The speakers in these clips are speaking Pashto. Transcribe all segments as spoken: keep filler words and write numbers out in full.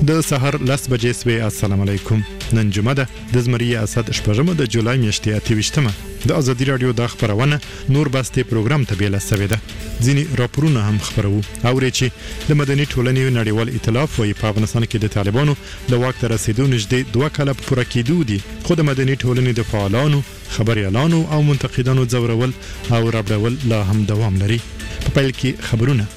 د سحر لس بجې سوې. السلام علیکم. نن جمعه ده د زمری اسد شپږمه د جولای میاشتې اته ویشتمه. د ازادي رادیو د خبرونه نور باسته پروګرام ته بیل سوي ده. ځینی راپورونه هم خبرو او چې د مدني ټولنې نړیوال ائتلاف وايي په افغانستان کې د طالبانو د واک ته رسیدو نږدې دوه کاله پوره کېدو دي، خو د مدني ټولنې د فعالانو، خبريالانو او منتقدانو ځورول او رابړول لا هم دوام لري. په پیل کې خبرونه.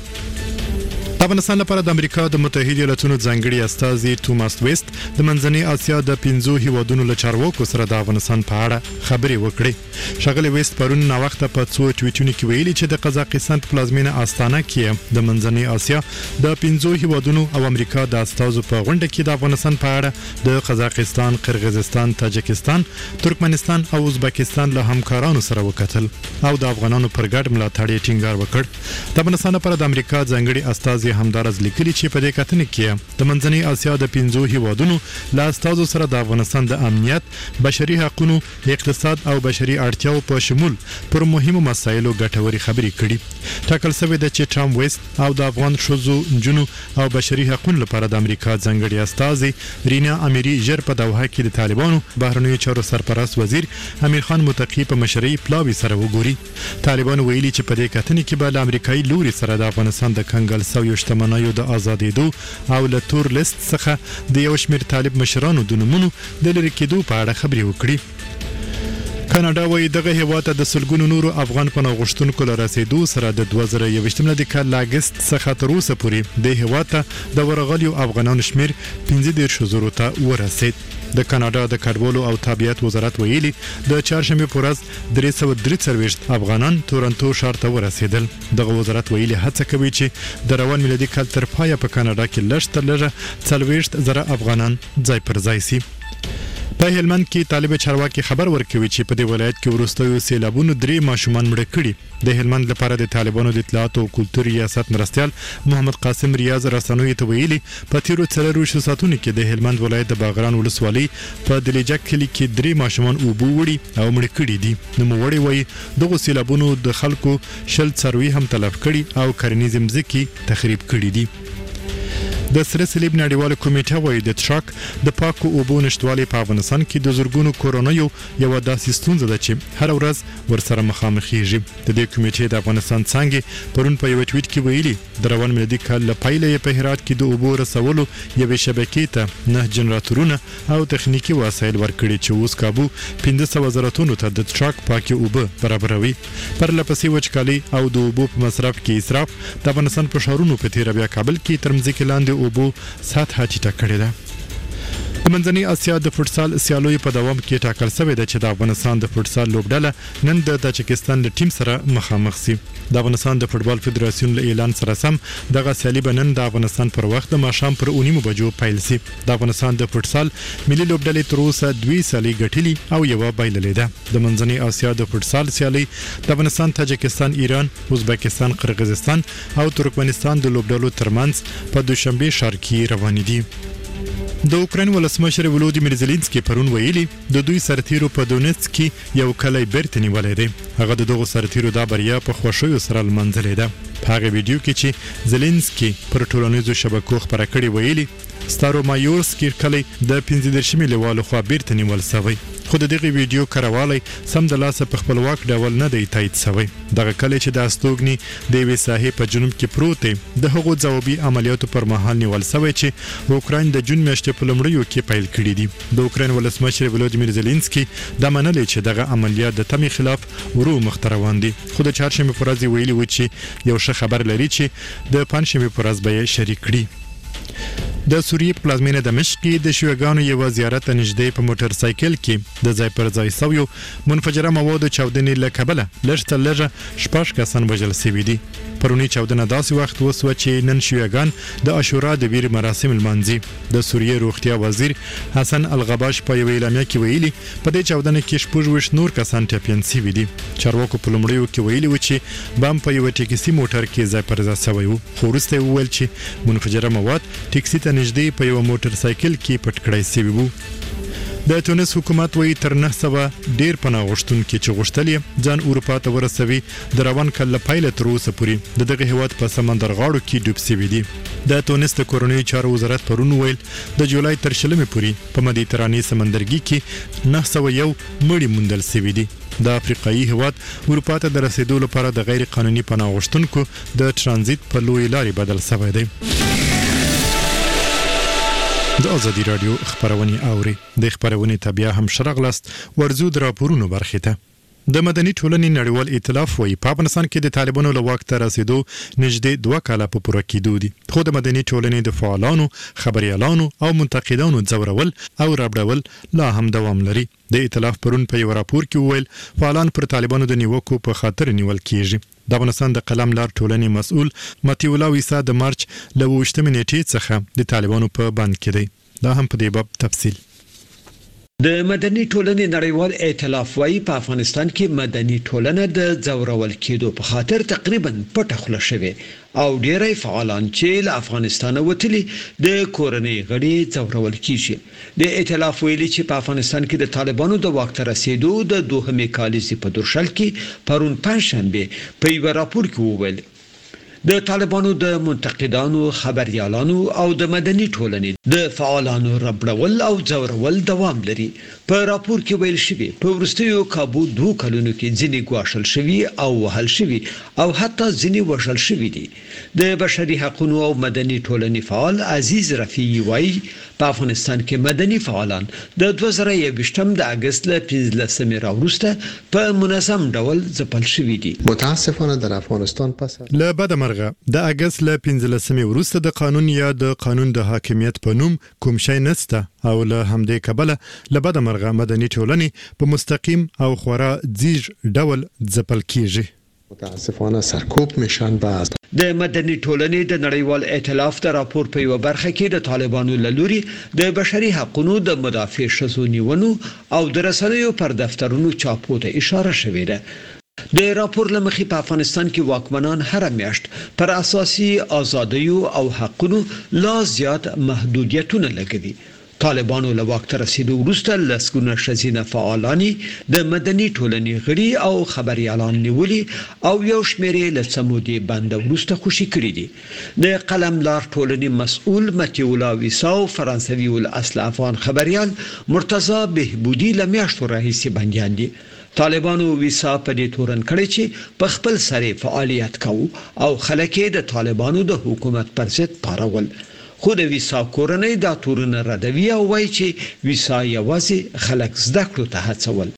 د افغانستان لپاره د امریکا د متحده ایالاتونو ځانګړي استازي توماس ویست د منځنۍ اسیا د پنځو هیوادونو له چارواکو سره د افغانستان په اړه خبرې وکړې. ښاغلی ویست پرون نا وخت په څو ټویټونو کې ویلي چې د قزاقستان په پلازمینه استانه کې د منځنۍ اسیا د پنځو هیوادونو او امریکا د استازو په غونډه کې د افغانستان په اړه د قزاقستان، قرغیزستان، تاجکستان، ترکمنستان او ازبکستان له همکارانو سره وکتل او د افغانانو پر ګډ ملاتړ یې ټینګار وکړ. د افغانستان لپاره د امریکا ځانګړي استازي همدارز لیکلي چې په دې کتنې کې د منځنۍ اسیا د پنځو هیوادونو له استازو سره د افغانستان د امنیت، بشري حقوقو، اقتصاد او بشري اړتیاو په شمول پر مهمو مسایلو ګټوري خبرې کړي. ټاکل شوی د چې ټرام ویست او د افغان شوزو جنو او بشري حقوقو لپاره د امریکا ځانګړي استازي رینا اميري ژر په دوحه کې د طالبانو بهرنیو چارو سرپرست وزیر امیر خان متقی په مشرۍ پلاوی سره وګوري. طالبان ویلي چې په دې کتنې کې به د امریکایي لوري سره د افغانستان د کنګل سویو شتمنیو د آزادېدو او له تور لیست څخه د یو شمېر طالب مشرانو د نومونو د لرې کېدو په اړه خبرې وکړي. کاناډا وايي دغه هیواد ته د سلګونو نورو افغان پناه غوښتونکو له رسیدو سره د دوه زره یوویشتم د کال اگست څخه تر اوسه پورې د هیواد ته د ورغلیو افغانانو شمیر پنځه دېرش زرو ته ورسید. د کاناډا د کډوالو او تابعیت وزارت ویلي د چهارشنبه په ورځ درې سوه درې څلوېښت افغانان تورنټو ښار ته ورسېدل. دغه وزارت ویلي هڅه کوي چې د روان میلادي کال تر پایه په کاناډا کې لږ تر لږه څلوېښت زره افغانان ځای پر ځای شي. په هلمند کې طالب چارواکي خبر ورکوي چې په دې ولایت کې وروستیو سیلابونو درې ماشومان مړه کړي. د هلمند لپاره د طالبانو د اطلاعات او کلتور ریاست مرستیال محمد قاسم ریاض رسنوي ته ویلي په تیرو څلورویشتو ساعتونو کې د هلمند ولایت د باغران ولسوالۍ په دلیجک کلي کې درې ماشومان اوبو وړي او مړه کړي دي. نوموړی وایي دغه سیلابونو د خلکو شل څاروي هم تلف کړي او کرنیزې مځکې تخریب کړي دي. د سره صلیب نړیواله کمیټه وايي د ټرک د پاکو اوبو نشټوالي په افغانستان کې د زورګونو کورونیو یو داسې ستونزه ده چې هر ورځ ورسره مخامخېږي. د دې کمیټې د افغانستان څنګه پرون په یو ټویټ کې ویلي د روان میلادي کال له پیله په هرات کې د اوبو رسولو یوې شبکې ته نه جنراتورونه او تخنیکی وسایل ورکړي چې اوس کابو پنځه سوه زره تونو ته د ټرک پاکي اوبه برابروي. پر لپسې وچکالي او د اوبو په مصرف کې اسراف د افغانستان په ښارونو په تیر بیا کابل کې تر مځکې لاندې اوبو سطح ټیټه کړې ده. د منځنۍ اسیا د فوټسال سیالیو په دوام کې ټاکل شوی ده چې د افغانستان د فوټسال لوبډله نن د تاجکستان د ټیم سره مخامخ شي. د افغانستان د فوټبال فدراسیون له اعلان سره سم دغه سیالي به نن د افغانستان پر وخت د ماښام پر اونیمو بجو پیل شي. د افغانستان د فوټسال ملي لوبډلې تر اوسه دوی سیالي ګټلي او یوه بایللې ده. د منځنۍ اسیا د فوټسال سیالي د افغانستان، تاجکستان، ایران، ازبکستان، قرغیزستان او ترکمنستان د لوبډلو ترمنځ په دوشنبه ښار کې روانې دي. د اوکراین ولسمشر ولودیمیر زيلنسکي پرون ویلي د دوی سرتیرو په دونیتسک کې یو کلی بیرته نیولې ده. هغه د دغه سرتیرو د بریا په خوښیو سره لمانځلې ده. په هغه ویډیو کې چې زيلنسکي پر ټولنیزو شبکو خبره کړې ویلي ستارو مایورسکي کلی د پنځه دېرشمې لیوالو خوا بیرته نیول شوی، خو د دغه ویډیو کاروالی سم د لاسه په خپلواک ډول نه دی تایید شوی. دغه کلی چې د استوګني د یوې ساحې په جنوب کې پروت دی د هغو ځوابي عملیاتو پر مهال نیول شوی چې اوکراین د جون میاشتې په لومړیو کې پیل کړي دي. د اوکراین ولسمشر ولودیمیر زيلنسکي دا منلې چې دغه عملیات د تمې خلاف ورو مخ ته روان دي، خو د چهارشنبې په ورځ ویلي و چې یو ښه خبر لري چې د پنجشنبې په ورځ به یې شریک کړي. د سوریې په پلازمینه دمشق کې د شیعاګانو یو زیارت ته نږدې په موټر سایکل کې د ځای پر ځای سویو منفجره موادو چاودنې له کبله لږ تر لږه شپږ کسان وژل شوي دي. پرونی چاودنه داسې وخت وسوه چې نن شیعاګان د عاشورا د ویر مراسم لمانځي. د سوریې روغتیا وزیر حسن الغباش په یوه اعلامیه کې ویلي په دې چاودنه کې شپږ ویشت نور کسان ټپیان شوي دي. چارواکو په لومړیو کې ویلي و چې بم په یوه ټیکسي موټر کې ځای پر ځای شوی و، خو وروسته یې وویل چې منفجره مواد ټیکسي ته نږدې په یوه موټر سایکل کې پټ کړای شوي وو. د تونس حکومت وایي تر نه سوه ډیر پناه غوښتونکي چې غوښتل یې ځان اروپا ته ورسوي د روان کال له پیله تر اوسه پورې د دغه هیواد په سمندر غاړو کې ډوب شوي دي. د تونس د کورنیو چارو وزارت پرون ویل د جولای تر شلمې پورې په مدیترانې سمندرګي کې نه سوه یو مړي موندل شوي دي. د افریقایي هیواد اروپا ته د رسیدو لپاره د غیر قانوني پناه غوښتونکو د ترانزیت په لوی لارې بدل شوی دی. د ازادي رادیو خبرونه اوري د خبرونه تابع هم شرغلست ورزو د راپورونو برخه ته. د مدني ټولنې نړیوال ائتلاف وایي په افغانستان کې د طالبانو له واک ته رسیدو نږدې دوه کاله په پوره کېدو دي. خو د مدني ټولنې د فعالانو، خبريالانو او منتقدانو ځورول او رابړول لا هم دوام لري. د ائتلاف پرون په یو راپور کې وویل فعالان پر طالبانو د نیوکو په خاطر نیول کیږي. د افغانستان د قلم لار ټولنې مسؤل متي الله ویسا د مارچ له اووه نیټې څخه د طالبانو په بند کې دی. دا هم په دې باب تفصیل. د مدني ټولنې نړیوال ائتلاف وايي په افغانستان کې مدني ټولنه د ځورول کېدو په خاطر تقریبا پټه خوله شوی او ډیری فعالان چې له افغانستان وتلي د کورنۍ غړي ځورول کیږي. د ائتلاف ویلي چې په افغانستان کې د طالبانو د واک ته رسیدو د دوهمې کالیزې په درشل کې پرون پنځشنبه په یو راپور کې وویل د طالبانو د منتقدانو، خبريالانو او د مدني ټولنې د فعالانو ربړول او ځورول دوام لري. په راپور کې ویل شوی په ورستیو کابو دوه کلونو کې ځینې ګواښل شوی او وهل شوی او حتی ځینې وژل شوی دي. د بشري حقوقو او مدني ټولنې فعال عزیز رفیعي وایي په افغانستان کې مدني فعالان د دوه زره یوویشتم د اگست له پنځلسمې راوروسته په منظم ډول ځپل شوی دي. متاسفانه در افغانستان پس له بده مرغه د اگست له پنځلسمې وروسته د قانون یا د قانون د حاکمیت په نوم کوم شی نشته او له همدې کبله له بده مرغه مدني ټولنې په مستقیم او خورا ځیږ ډول ځپل کیږي. متاسفانه سرکوب میشن بعض د مدني ټولنې د نړیوال ائتلاف د راپور په یو برخه کې د طالبانو لوري د بشري حقوقو د مدافع شذو نیونو او د رسنیو پر دفترونو چاپو ته اشاره شوې ده. د راپور لمخې په افغانستان کې واکمنان هر میاشت پر اساسي آزادیو او حقوقو لا زیات محدودیتونه لګوي. طالبانو له واک ته رسیدو وروسته لسګونه ښځینه فعالانی د مدني ټولنې غړي او خبريالان نیولي او یو شمېر یې له سمودي بند وروسته خوشي کړي دي. د قلم لار ټولنې مسؤل متي الله ویسا او فرانسوي الاصل افغان خبريال مرتضی بهبودي له میاشتو راهیسې بنديان دي. طالبانو ویسا په دې تورن کړی چې په خپل سره فعالیت کوي او خلک د طالبانو د حکومت پر ضد پارول. خو د ویسا کورنۍ دا تورونه ردوي او وایي چې ویسا یوازې خلک زده کړو ته هڅول.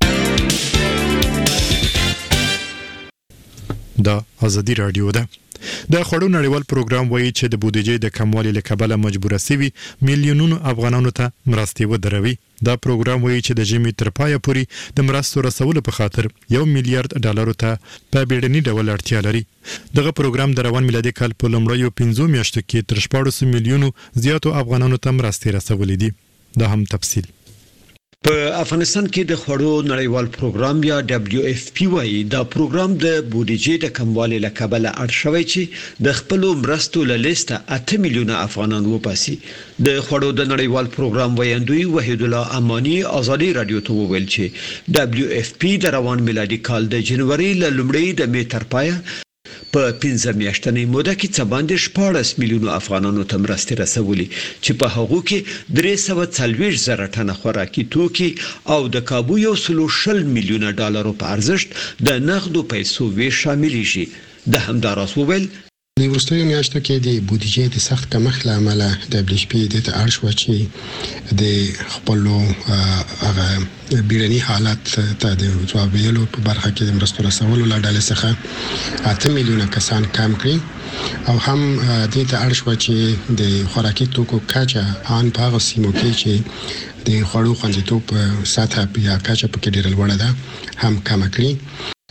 دا ازادي رادیو ده. د خړو نړیوال پروګرام وایي چې د بودیجې د کموالي له کبله مجبور شوي میلیونونو افغانانو ته مرستې ودروي. دا پروګرام وایي چې د ژمي تر پایه پورې د مرستو رسولو په خاطر یو میلیارډ ډالرو ته په بیړني ډول اړتیا لري. دغه پروګرام د روان میلادي کال په لومړیو پنځو میاشتو کې تر شپاړس میلیونو زیاتو افغانانو ته مرستې رسولې دي. دا هم تفصیل. په افغانستان کې د خړو نړیوال پروګرام یا دبليو اف پی وايي دا پروګرام د بودیجې د کموالي له کبله اړ شوی چې د خپل مرستو له لیسته اته میلیونه افغانان وپاسي. د خړو د نړیوال پروګرام ویاندوی وحید الله امانی ازادي رادیو ته وویل چې دبليو اف پی د روان میلادي کال د جنوري له لومړۍ د می تر پایه په پنځه میاشتنې موده کې څه باندې شپاړس میلیونو افغانانو ته مرستې رسولي چې په هغو کې درې سوه څلوېښت زره ټنه خوراکي توکي او د کابو یو سلو شل میلیونه ډالرو په ارزښت د نغدو پیسو ویش شاملېږي. د همداراز وویل د وروستیو میاشتو کې د بودیجې د سخت کمښت له امله دبليو اف پی د اړ شو چې د خپل هغه بیړني حالت ته د ځواب ویلو په برخه کې د مرستو رسولو له ډلې څخه اته میلیونه کسان کم کړي او هم د ته اړ شو چې د خوراکي توکو کچه ان په هغه سیمو کې چې د خوړو خوندیتوب سطح یا کچه په کې ډېر لوړه ده هم کم کړي.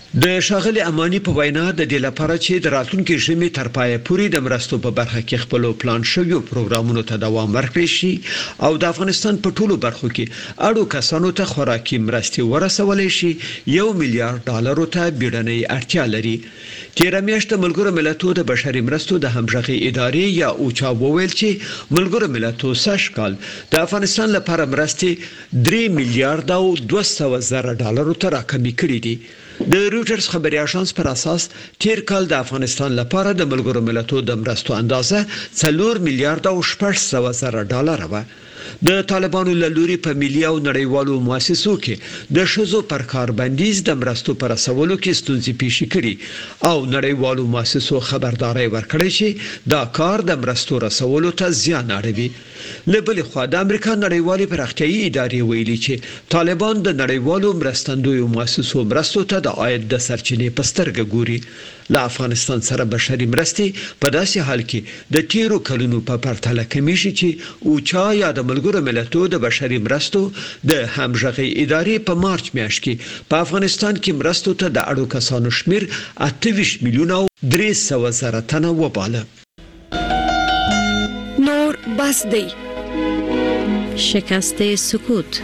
د شاغلي اماني په وینا د دې لپاره چې د راتلونکي ژمي تر پایه پورې د مرستو په برخه کې خپل پلان شوی پروګرامونو ته دوام ورکړي شي او د افغانستان په ټولو برخو کې اړو کسانو ته خوراکي مرستې ورسولې شي یو میلیارډ ډالر ته بیړنۍ اړتیا لري. تیر میاشت ملګرو ملتونو د بشري مرستو د همغږي ادارې یا اوچا وویل چې ملګرو ملتونو سږ کال د افغانستان لپاره مرستې درې میلیارډ او دوه سوه زره ډالر ته راکمې کړې دي. د رويټرز خبري اژانس پر اساس تیر کال د افغانستان لپاره د ملګرو ملتونو د مرستو اندازه څلور میلیارډ او شپږ سوه زره ډالر و. د طالبانو له لوري په ملي او نړیوالو مؤسسو کې د شذو پر کار بندیز د مرستو پر رسولو کې ستونزې پیښې کړي او نړیوالو مؤسسو خبرداري ورکړې چې دا کار د مرستو رسولو ته زیان اړوي. له بل خوا د امریکا نړیوالې پراختیايي ادارې ویلي چې طالبان د نړیوالو مرستندویو مؤسسو مرستو ته د عاید د سرچینې په سترګه ګوري. له افغانستان سره بشري مرستې په داسې حال کې د تیرو کلونو په پرتله کمی شي چې اوچا یا د ملګرو ملتونو د بشري مرستو د همغږي ادارې په مارچ میاشت کې په افغانستان کې مرستو ته د اړو کسانو شمیر اته ویشت میلیونه او درې سوه زره تنه وباله. نور بس دی شکست سکوت.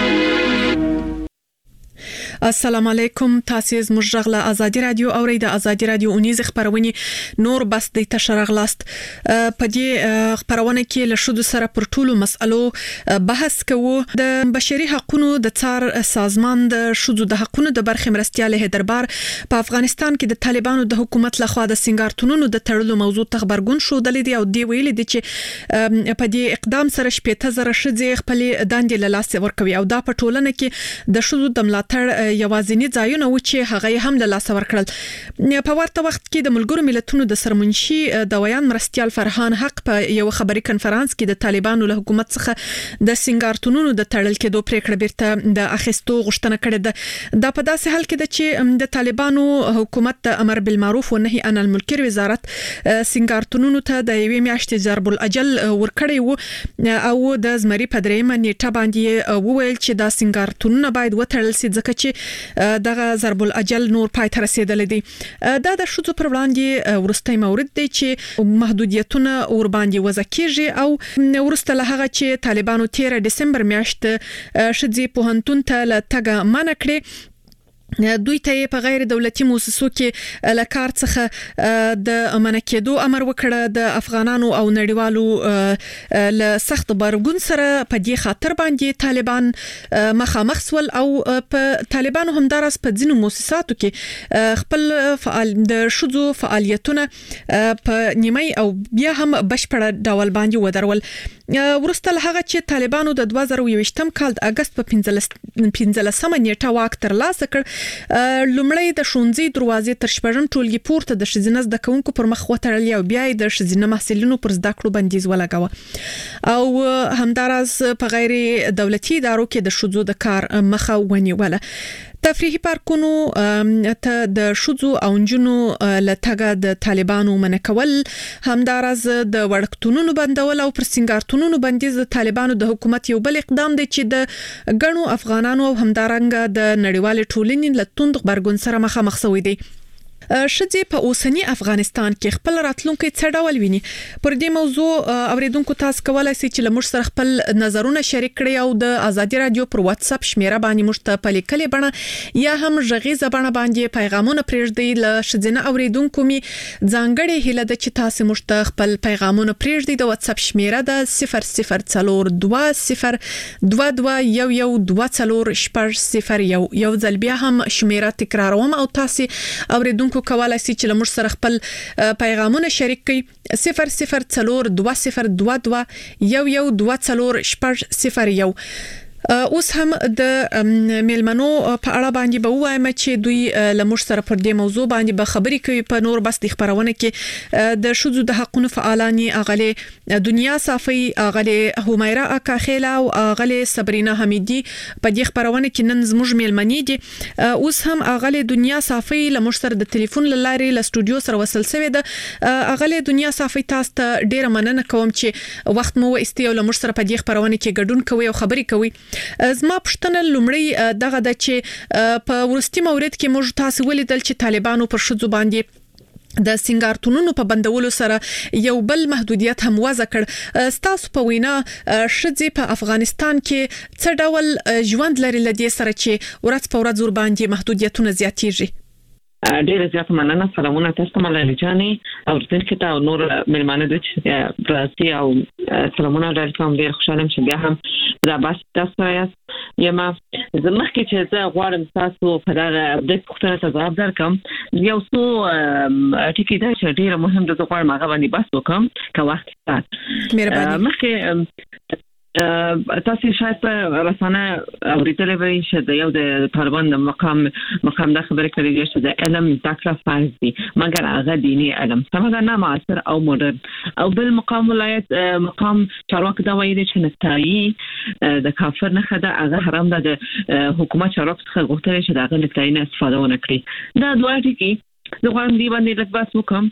السلام علیکم، تاسو زموږ غږ له ازادي رادیو اورئ. د ازادي رادیو اونیز خبرونه نور بس د تشرغلاست په دې خبرونه کې له شذو سره پر ټولو مسألو بحث کوو. د بشري حقوقو د څار سازمان د شذو د حقوقو د برخې مرستيال هدربار په افغانستان کې د طالبانو د حکومت لخوا د سنگارتونونو د تړلو موضوع ته خبرګون شو د لیدي او دی ویل دي چې په دې اقدام سره شپږ زره شذې خپل داندې له لاس ورکوي او دا په ټولنه کې د شذو د ملاتړ یوازینی ځایونه و چې هغه هم له لاس ورکړل. په ورته وخت کې د ملګرو ملتونو د سرمنشي د ویان مرستيال فرحان حق په یو خبري کنفرانس کې د طالبانو له حکومت څخه د سنگارتونونو د تړل کېدو پریکړه بیرته د اخیستو غوښتنه کړې ده. دا په داسې حال کې ده چې د طالبانو حکومت د امر بالمعروف او نهي عن المنکر وزارت سنگارتونونو ته د یوې میاشتې ضرب الاجل ورکړی وو او د زمري په دریمه نیټه باندې وویل چې دا سنگارتونونه باید وتړل شي ځکه چې دغه ضرب الاجل نور پای ته رسیدل دي. دا د شذو پر وړاندې ورستۍ مورد دی چې محدودیتونه ور باندې وضع کیږي او ورسته له هغه چې طالبانو تیر دسمبر میاشت شذې پوهنتون ته له تګ منع کړې. دوی ته په غیر دولتي مؤسسو کې لکار څخه د منکېدو امر وکړه. د افغانانو او نړیوالو له سخت برګون سره په دې خاطر باندې طالبان مخامخ سول او په طالبانو همدارس په ځینو مؤسساتو کې خپل فعال د شذو فعالیتونه په نیمه او بیا هم بشپړ ډول باندې ودرول. ورسته له هغه چې طالبانو د دوه زره یوویشتم کال د اگست په پنځلسمه نیټه واک ترلاسه کړ. لومړی د شونځي دروازې تر شپږم ټولګي پورته د شزینه زده کوونکو پر مخ وتړل او بیا د شزینه محصلینو پر زده کړو بندیز ولګاوه او همدارس په غیر دولتي ادارو کې د شذو د کار مخه ونیوله. تفریحي پارکونو ته د شذو او نجونو لټګه د طالبانو منکول، همدارز د وړکتونونو بندول او پر سنگارتونونو بندیز د طالبانو د حکومت یو بل اقدام دی چې د غنو افغانانو او همدارنګ د نړیوال ټولنې لټوند خبرګون سره مخامخ شوی دی. شذې په اوسنی افغانستان کې خپل راتلونکي څه ډول ویني؟ پر دې موضوع اوریدونکو تاسو کولای شئ چې لمر سره خپل نظرونه شریک کړئ او د ازادي رادیو پر واتس اپ شمیره باندې مشته په لیکلې بڼه یا هم ژغیزه بڼه باندې پیغامونه پرېږدئ. ل شذینه اوریدونکو می ځانګړي هله د چې تاسو مشته خپل پیغامونه پرېږدئ. د واتس اپ شمیره د صفر صفر څلور دوه صفر دوه دوه یو یو دوه څلور شپږ صفر یو. یو ځل بیا هم شمیره تکراروم او تاسو اوریدونکو کولای شئ چې لمر سره خپل پیغامونه شریک کړئ. صفر صفر څلور دوه صفر دوه دوه یو یو دوه څلور شپږ صفر یو. اوس هم د میلمنو په اړه باندې به وایم چې دوی لمر سره پر دې موضوع باندې به خبري کوي. په نور بس د خبرونه کې د شذو د حقوقو فعالانی اغله دنیا صافي، اغله همیرا اکاخیلا او اغله صبرینا حمیدی په دې خبرونه کې نن زموږ میلمنې دي. اوس هم اغله دنیا صافي لمر سره د ټلیفون لارې له سټوډیو سره وصل شوی ده. اغله دنیا صافي تاسو ته ډیره مننه کوم چې وخت مو واستي او لمر سره په دې خبرونه کې ګډون کوي او خبري کوي. زما پښتنه لومړی دغه د چې په ورستي مورید کې موږ تاسو ولیدل چې طالبانو پر شذو باندې د سنگارتونونو په بندولو سره یو بل محدودیت هم وضع کړ. ستاسو په وینا شذې په افغانستان کې څه ډول ژوند لري لدې سره چې ورځ په ورځ ور باندې محدودیتونه زیاتېږي؟ ډیره زیاته مننه. سلامونه تاسو ته ملالۍ جانې او دلته ته نور ملمانه د پراسي او سلامونه درکوم. ډیر خوشاله یم چې بیا هم دا بس تاسو یاست. یما زموږ کې چې زه غواړم تاسو په دا د پوښتنه ته ځواب درکم. یو څو ټکی دا چې ډیر مهم د غواړم هغه باندې بس وکم که وخت شته. مهرباني. مخکې تاسو شاید په رسانه اوریدلې وي چې د یو د طالبان د مقام مقام د خبرې کړې چې د علم تکرار فرض دي مګر هغه دیني علم څنګه نه معاصر او مدرن او بل مقام ولایت مقام چارواکي دا وایي چې نتایي د کافر نه خده هغه حرام ده. د حکومت چارواکي څخه غوښتل چې دغه نتایي نه استفاده ونه کړي. دا دوه ټکي زه غواړم دی باندې لږ بحث وکم.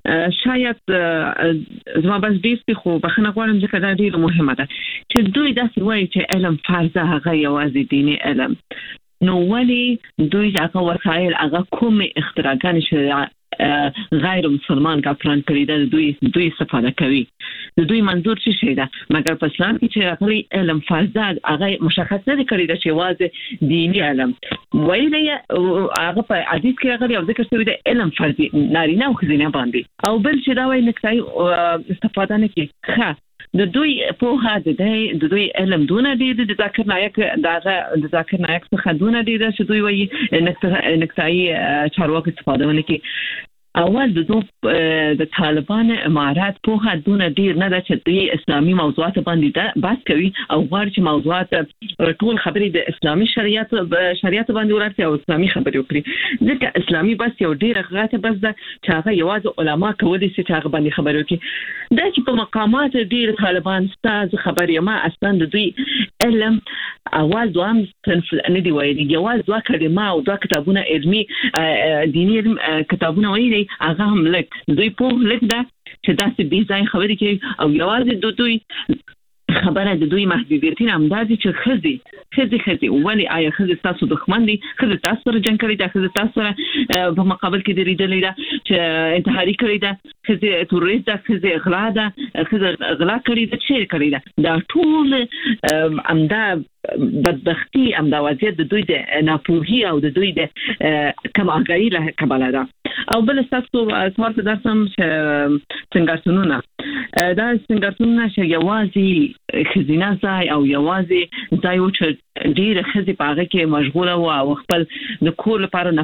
شاید زما بس ډېر خو بخښنه غواړم ځکه دا ډېره مهمه ده چې دوی داسې وایي چې علم فرض ده هغه یوازې دیني علم. نو ولې دوی هغه وسایل هغه کوم اختراعات شریعت غیر مسلمان کافران کړی دا دوی دوی استفاده کوي. د دوی منظور څه شي ده مګر په اسلام کې چې هغه علم فرض ده هغه مشخص نه کړی دا چې واځي دینی علم وایي هغه په حدیث کې هغه یو ذکر شوی ده علم فرض نارینه او ښځینه باندې او بل چې دا وایي نکتای استفاده نه کوي. ښه د دوی په هغه د دوی علم دونه دي د ذکر نایک دغه د ذکر نایک څخه دونه دي چې دوی وایي نکتای چارواکي استفاده ونه کوي. اول د دوه د طالبان امارات په هغه دونه ډیر نه د چې د اسلامي موضوعات باندې بحث کوي او غواړي چې موضوعات ټول خبرې د اسلامي شریعت شریعت باندې ورته او اسلامي خبرې وکړي. ځکه اسلامي بس یو ډیر غلطه بس ده چې هغه یوازې علما کوي چې هغه باندې خبرې وکړي. دا چې په مقامات ډیر طالبان ستاسو خبرې ما اصلا د دوی علم اول دوام صنف نه دی وایي یوازې دوه کلمه او دوه کتابونه علمي دیني کتابونه وایي هغه هم لک دوی په لک ده چې داسې بي ځای خبرې کوي او یوازې د دوی خبره د دوی محدودیتونه همداسې چې ښځې ښځې ښځې ولې آیا ښځې ستاسو دښمن دي؟ ښځې تاسو سره جنګ کړی ده؟ ښځې تاسو سره په مقابل کې درېدلې ده چې انتحاري کړې ده؟ ښځې تروریست ده؟ ښځې غلا ده؟ ښځې غلا کړې ده؟ څه کړې ده؟ دا ټول همدا بدبختی همدا وضعیت د دوی د ناپوهي او د دوی د کم آگاهي له کبله ده. او بل ستاسو سوال ته درسم چې سنگارتونونه دا سنگارتونونه چې یوازې ښځینه ځای او یوازې ځای و چې ډېره ښځې په هغه کې مشغوله وه او خپل د کور لپاره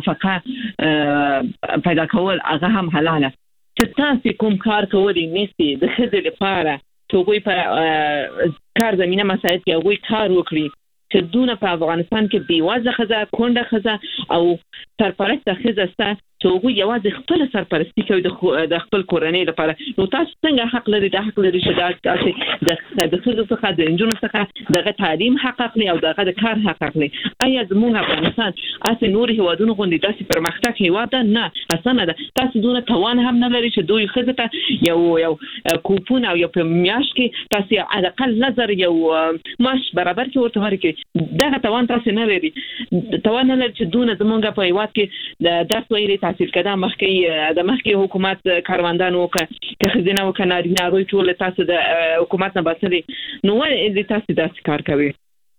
نفقه پیدا کول هغه هم حلاله. چې تاسې کوم کار کولی نیسي د ښځې لپاره چې هغوی په کار زمینه مساعد کې هغوی کار وکړي چې دونه په افغانستان کې بېوزله ښځه کونډه ښځه او سرپرسته ښځه شته چې هغوی یوازې خپله سرپرستي کوي د خپل کورنۍ لپاره. نو تاسو څنګه حق لري دا حق لري چې دا تاسې د ښځو څخه د نجونو څخه دغه تعلیم حق اخلي او دغه د کار حق اخلي؟ آیا زموږ افغانستان هسې نور هېوادونو غوندې داسې پرمختګ هېواد ده؟ نه اسانه ده. تاسو دونه توان هم نه لري چې دوی ښځو ته یو یو کوپون او یو په میاشت کې تاسې حداقل نظر یو معاش برابر کې ورته ورکړي. دغه توان تاسې نه لري. توان نه لري چې دونه زموږ په هېواد کې د درس ویلي تحصیل کده مخکې د مخکې حکومت کاروندانو وکړه که ښځینه وکړه نارینه هغوی ټول تاسو د حکومت نه باسلې نو ولې تاسو داسې کار کوئ؟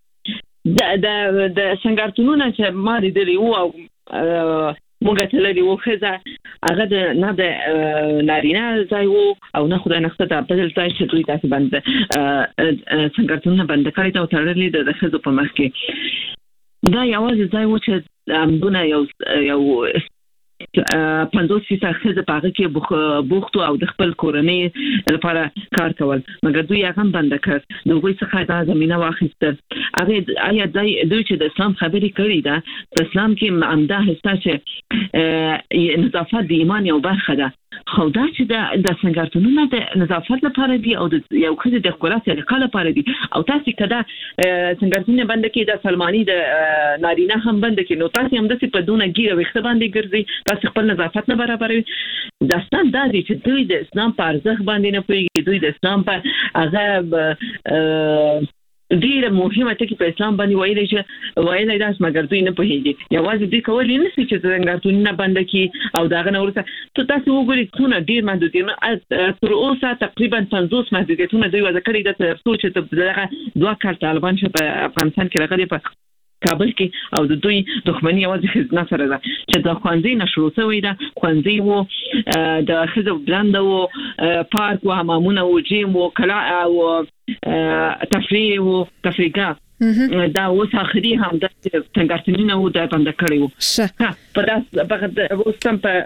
د د سنګارتونونه چې ما لیدلي وو او موږ تللي وو ښځه هغه د نه د نارینه ځای وو او نه خدای نخته د بدل ځای چې دوی تاسې بند سنګارتونونه بنده کړي ته او تړلي د ښځو په مخ کې دا یوازې ځای وو چې همدونه یو یو پنځوس فیصد ښځې په هغه کې بوخت او د خپل کورنۍ لپاره کار کول مګر دوی هغه هم بنده کړ. د هغوی څخه دا زمینه واخیستل. هغې آیا دوی چې د اسلام خبرې کړي ده په اسلام کې همدا حصه چې نظافت د ایمان یو برخه ده خو دا چې د سنګارتونونه د نظافت لپاره دي او د یو ښځې د ښکلا طریقه لپاره دي او تاسې که دا سنګارتونونه بنده کړي د سلماني د نارینه هم بنده کړي نو تاسې همداسې په دونه ګیره ویښته باندې ګرځئ تاسې خپل نظافت نه برابروي. داستان دا دی چې دوی د اسلام په ارزښت باندې نه پوهېږي. دوی د اسلام په هغه ډیره مهمه ټکی په اسلام باندې وایي چې وایي دا مګر دوی نه پوهیږي یوازې دوی کولای نه شي چې څنګه نه بند کی او دا غنه ورته ته تاسو وګورئ څونه ډیر محدودیتونه تر اوسه تقریبا پنځوس محدودیتونه دوی وضع کړی د ترڅو چې دغه دوه کال طالبان چې په افغانستان کې راغلي په کابل کې او د دوی دښمنی یوازې خزانه سره ده چې د خوانزي نشروع شوی ده خوانزي وو د خزو بلند وو پارک و حمامونه و جیم و کلا او تفریح و تفریحات دا اوس اخري هم د څنګه و د بند کړی وو ها په داس په اوسم په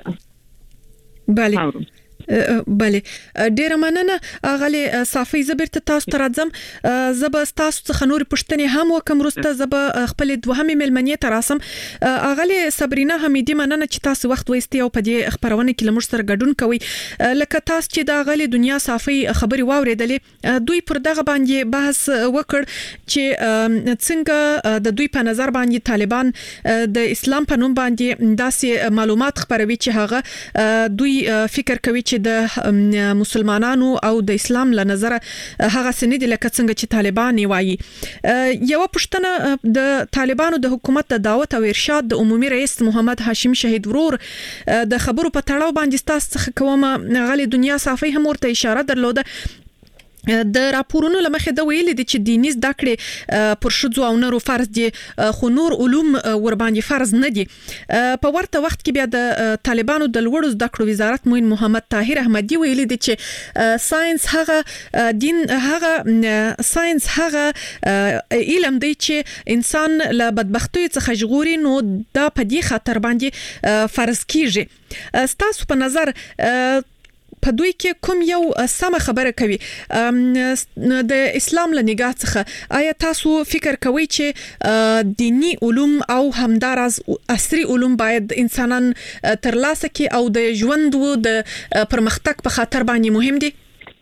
بله بله ډیره مننه غلي صافي زبرت تاسو ترځم زب تاسو څخه نور پښتنې هم وکم رسته زب خپل دوهمې ملمنې تراسم غلي صبرینا حمیدی مننه چې تاسو وخت وېستي او په دې خبرونه کې لمر سره ګډون کوي لکه تاسو چې دا غلي دنیا صافي خبري واوریدلې دوی پر دغه باندې بحث وکړ چې څنګه د دوی په نظر باندې طالبان د اسلام په نوم باندې داسې معلومات خبروي چې هغه دوی فکر کوي د مسلمانانو او د اسلام له نظر هغه سند لکه څنګه چې طالبان وایي یو پښتنه د طالبانو د حکومت د دعوت او ارشاد د عمومي رئیس محمد هاشم شهید ورور د خبرو په تړاو باندې تاسو څخه کومه غلي دنیا صافي هم ورته اشاره درلوده د راپورونو لمخه د ویل دي چې دیني زده کړې پر شذو او نورو فرض دي خو نور علوم ور باندې فرض نه دي په ورته وخت کې بیا د طالبانو د لوړو زده کړو وزارت موین محمد طاهر احمدی ویل دي چې ساينس هغه دین هغه ساينس هغه علم دی چې انسان له بدبختی څخه ژغوري نو دا په دې خاطر باندې فرض کیږي ستاسو په نظر په دوی کې کوم یو سم خبره کوي د اسلام له نگاه څخه آیا تاسو فکر کوئ چې دینی علوم او همدارز عصري علوم باید انسانان ترلاسه کړي او د ژوند او د پرمختګ په خاطر باندې مهم دي؟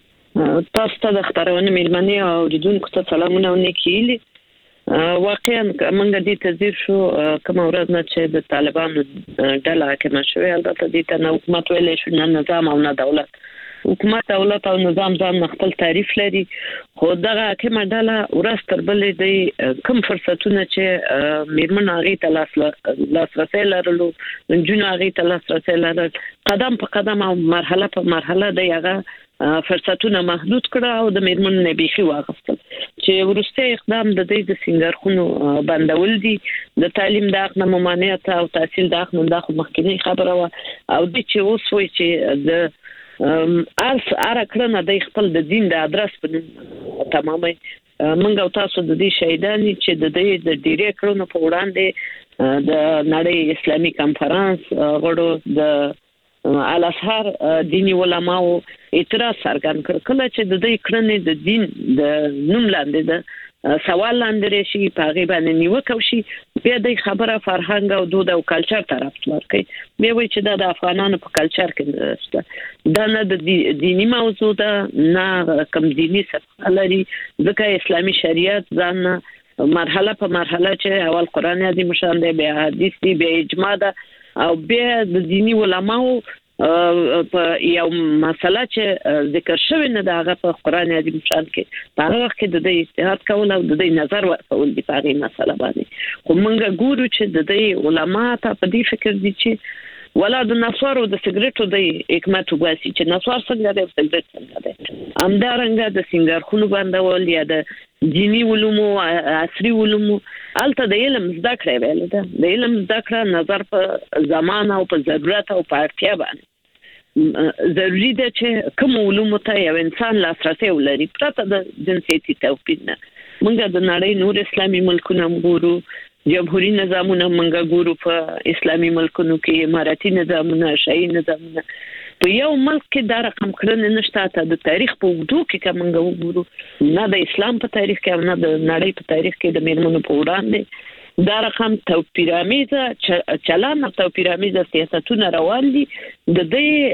تاسو ته د خبرونه ملمنې او لیدونکو ته سلامونه ونکړي. واقعا موږ دې تذیر شو کوم ورځ نه چې د طالبانو ډله حاکمه شوه البته دې ته نه حکومت ویلې شو نه نظام او نه دولت حکومت دولت او نظام ځان خپل تعریف لري خو دغه حاکمه ډله ورځ تر بلې د کوم فرصتونه چې میرمن هغه ته لاس لاسرسي لرلو جون هغه ته لاسرسي لرل قدم په قدم او مرحله په مرحله د هغه فرصتونه محدود کړه او د میرمن نبیخي واغستل چې ورسته اقدام د دې د سنگرخونو بندول دي د تعلیم د حق ممانعت او تحصیل د حق د مخکنی خبره او د چې اوس وایي چې د ارس ارکرنه د خپل د دین د ادرس په تمامه منګو تاسو د دې شهیدانی چې د دې د ډیری کړنو په وړاندې د نړۍ اسلامي کانفرنس غړو د الازهر دینی علماو اعتراض څرګند کړ کله چې د دې کړنې د دین د نوم لاندې د سوال لاندې شي په هغه باندې نیوکه وشي بیا د خبره فرهنګ او دود او کلچر طرف ورکړي مې وایي چې دا د افغانانو په کلچر کې شته دا نه د دینی موضوع ده نه کوم دینی څه لري ځکه اسلامي شریعت ځان مرحله په مرحله چې اول قران عظیم شان دی بیا حدیث دی بیا اجماع ده او بیا د دینی علماو په یو مسله چې ذکر شوی نه دا هغه په قران عظیم شان کې په هغه وخت کې د دې اجتهاد کول او د دې نظر ورکول دي په هغه مسله باندې خو موږ ګورو چې د دې علما ته په دې فکر دي چې ولا د نصارو د سیګریټو د حکمت واسي چې نصار څنګه د سیګریټ څنګه ده امدارنګه د سنگرخونو باندې یا د دینی علومو عصري علومو الته د علم زده کړې ویل ده د علم زده کړه نظر په زمان او په ضرورت او په اړتیا باندې ضروری ده چې کوم علوم ته یو انسان لاسرسي ولري پرته د جنسيتي توپیر نه موږ د نړۍ نور اسلامي ملکونه ګورو جمهوریت نظامونه موږ ګورو په اسلامي ملکونو کې اماراتي نظامونه شاهي نظامونه په یو ملک کې دا رقم کړنه نشته ته د تاریخ په وګړو کې کوم وګورو نه د اسلام په تاریخ کې نه د نړۍ په تاریخ کې د میرمنو په وړاندې دا رقم توپیرامیزه چلان توپیرامیزه سیاستونه روان دي د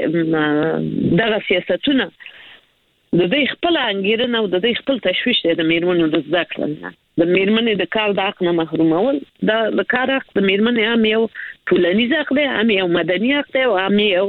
دې دغه سیاستونه د دې خپل انګیرنه او د دې خپل تشویش د میرمنو د زده کړه د میرمنې د کار د حق نه محرومول دا د کار حق د میرمنې هم یو ټولنیز حق دی هم یو مدني حق دی او هم یو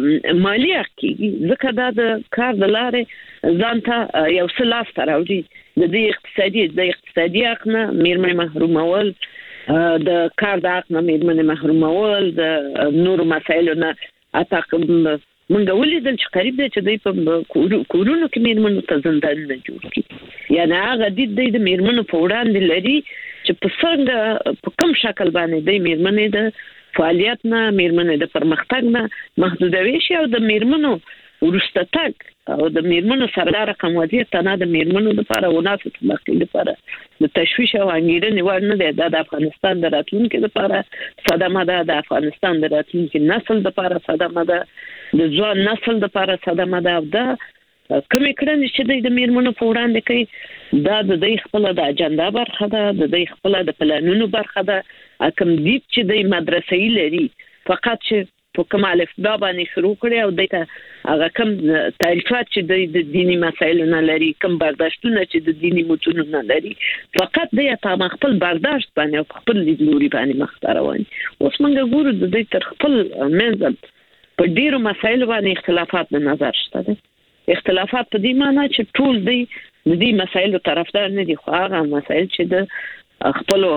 مالی حق کیږي ځکه دا د کار د لارې ځان ته یو څه لاس ته راوړي د دې اقتصادي د اقتصادي حق نه میرمن محرومول، د کار د حق نه میرمن محرومول، د نور مسایلو نه اته منګه ولیدل چې قریب دی چې دوی په کورونو کې میرمنو ته زندانونه جوړ کړي. یعنی هغه د د میرمنو په وړاندې لري چې په څنګه په کوم شکل باندې د میرمنې د فعالیت نه، میرمنې د پرمختګ نه محدودوي شي، او د میرمنو ورسته تک او د میرمنو سردار رقم وزیر تنه د میرمنو لپاره وناسب تبقی لپاره د تشویش او انګیرنې وړ نه دی. د افغانستان د راتلونکي لپاره صدمه ده، د افغانستان د راتلونکي نسل لپاره صدمه ده، د ځوان نسل لپاره صدمه ده. دا کومې کړنې چې د میرمنو په وړاندې کوي دا د دوی خپل د اجنډا برخه ده، د دوی خپل د پلانونو برخه ده. کوم دید چې د مدرسې لري فقط چې په کوم الفبا باندې شروع کړي او دته هغه کوم تعریفات چې د دینی مسایلو نه لري، کوم برداشتونه چې د دینی متونو نه لري، فقط د تام خپل برداشت باندې او خپل لیدلوري باندې مخ روان. اوس موږ ګورو د دې تر خپل منځ په ډیرو مسایلو باندې اختلافات د نظر شته دي. اختلافات په دې معنی چې ټول دی د دې مسایلو طرفدار نه دي، خو هغه مسایل چې د خپل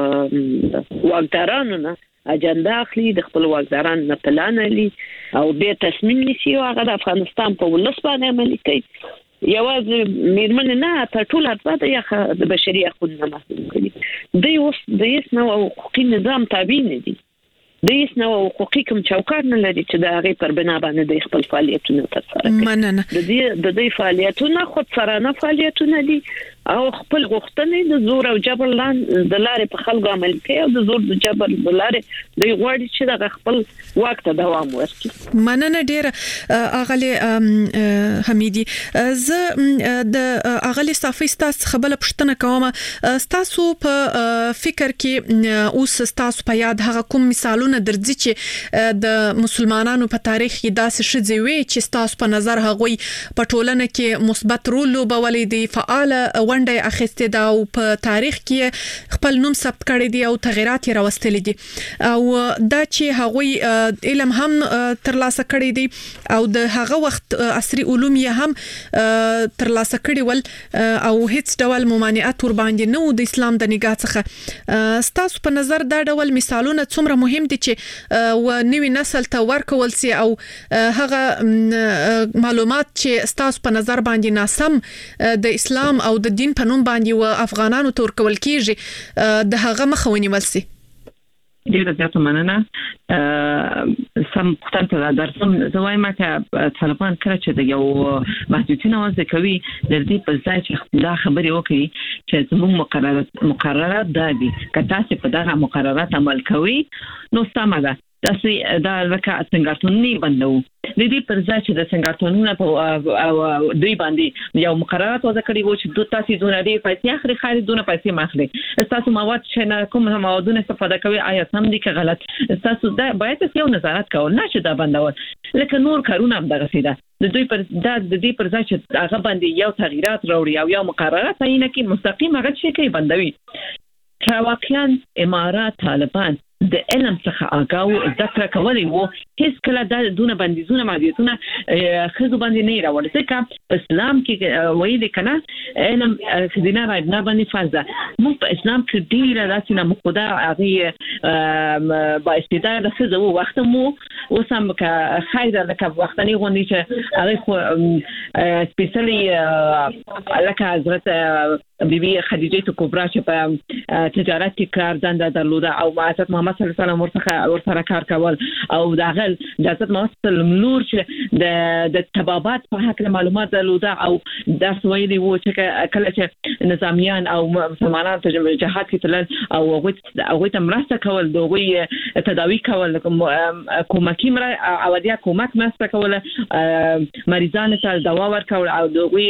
واکدارانو نه اجنډا اخلي، د خپل واکدارانو نه پلان لري او به تصمیم نیسي او هغه د افغانستان په ولس باندې عملي کوي. یوازې میرمن نه ته ټول اطراف یې د بشري حقوقو نه محروم کړي. دوی اوس د هیڅ نوع حقوقي نظام تابع نه دي، د هیڅ نوع حقوقي کوم چوکاټ نه لري چې د هغې پر بنا باندې د خپل فعالیتونه ترسره کړي. مننه. د دې د دې فعالیتونه خودسرانه فعالیتونه دي او خپل غوښتنې د زور او جبر لاندې د لارې په خلکو عملي کوي او د زور د جبر د لارې دوی غواړي چې د خپل واک ته دوام ورکړي. مننه ډېره اغلی حمیدي. زه د اغلی صافي ستاسو خبره پښتنه کوم، ستاسو په فکر کې اوس ستاسو په یاد هغه کوم مثالونه درځي چې د مسلمانانو په تاریخ کې داسې شې وي چې ستاسو په نظر هغوی په ټولنه کې مثبت رول لوبولې دي، فعال ونډه اخیستې ده او په تاریخ کې خپل نوم ثبت کړی دی او تغیرات یې راوستلي دي، او دا چې هغوی علم هم ترلاسه کړی دی او د هغه وخت عصري علوم یې هم ترلاسه کړی ول او هیڅ ډول ممانعت ور باندې نه و د اسلام د نگاه څخه. ستاسو په نظر دا ډول مثالونه څومره مهم دي چې و نوی نسل ته ورکول سي او هغه معلومات چې ستاسو په نظر باندې ناسم د اسلام او د دین په نوم باندې و افغانانو تور کول کیږي د هغه مخه ونیول سي؟ ډیره زیاته مننه. سم پښتون ته درسم زوایم چې طالبان کړه چې د یو محدودیتونه وځي کوي د دې په ځای چې دا خبرې وکړي چې زموږ مقررات مقررات دي که تاسو په دغه مقررات عمل کوي نو سمه ده. تاسو دا لکه څنګه بندو د دې پر ځای چې د څنګه په دوی باندې یو مقررات وضع کړی و چې دوه تاسو زونه دی پیسې اخري خاري دونه پیسې ماخلي، تاسو مواد چې نه کوم موادونه استفاده کوي آیا سم دي که غلط، تاسو دا باید یو نظارت کول نه چې دا بندول لکه نور کارونه هم دغه سیده د دوی پر دا د دې پر ځای چې هغه باندې یو تغیرات راوړي او یو مقررات عینه کې مستقیم هغه شي کوي بندوي. واقعا امارات طالبان د علم څخه آگاه ذکر کولی وو هیڅ کله د دونه بندیزونه محدودیتونه خزو باندې نه راوړل ځکه اسلام کې وایي کنه علم خدینه راځنه باندې فرض مو په اسلام کې ډیره راسي نه مقدا هغه با استعداد خزو وخت مو وسم که خیر لکه وختنی غونډه چې هغه سپیشلی لکه حضرت بیبي خدیجه کبرا چې په تجارت کې کار دنده درلوده او حضرت محمد صلی الله علیه وسلم ورسره کار کول او داخل د حضرت محمد صلی الله علیه وسلم چې د د تبابات په حق معلومات درلوده او د سویلی وو چې کله چې نظامیان او مسلمانان ته جهاد کې تلل او هغه هغه ته مرسته کول دوی تداوی کول کومکی مر اودیا کومک مرسته کول مریضان ته دوا ورکول او دوی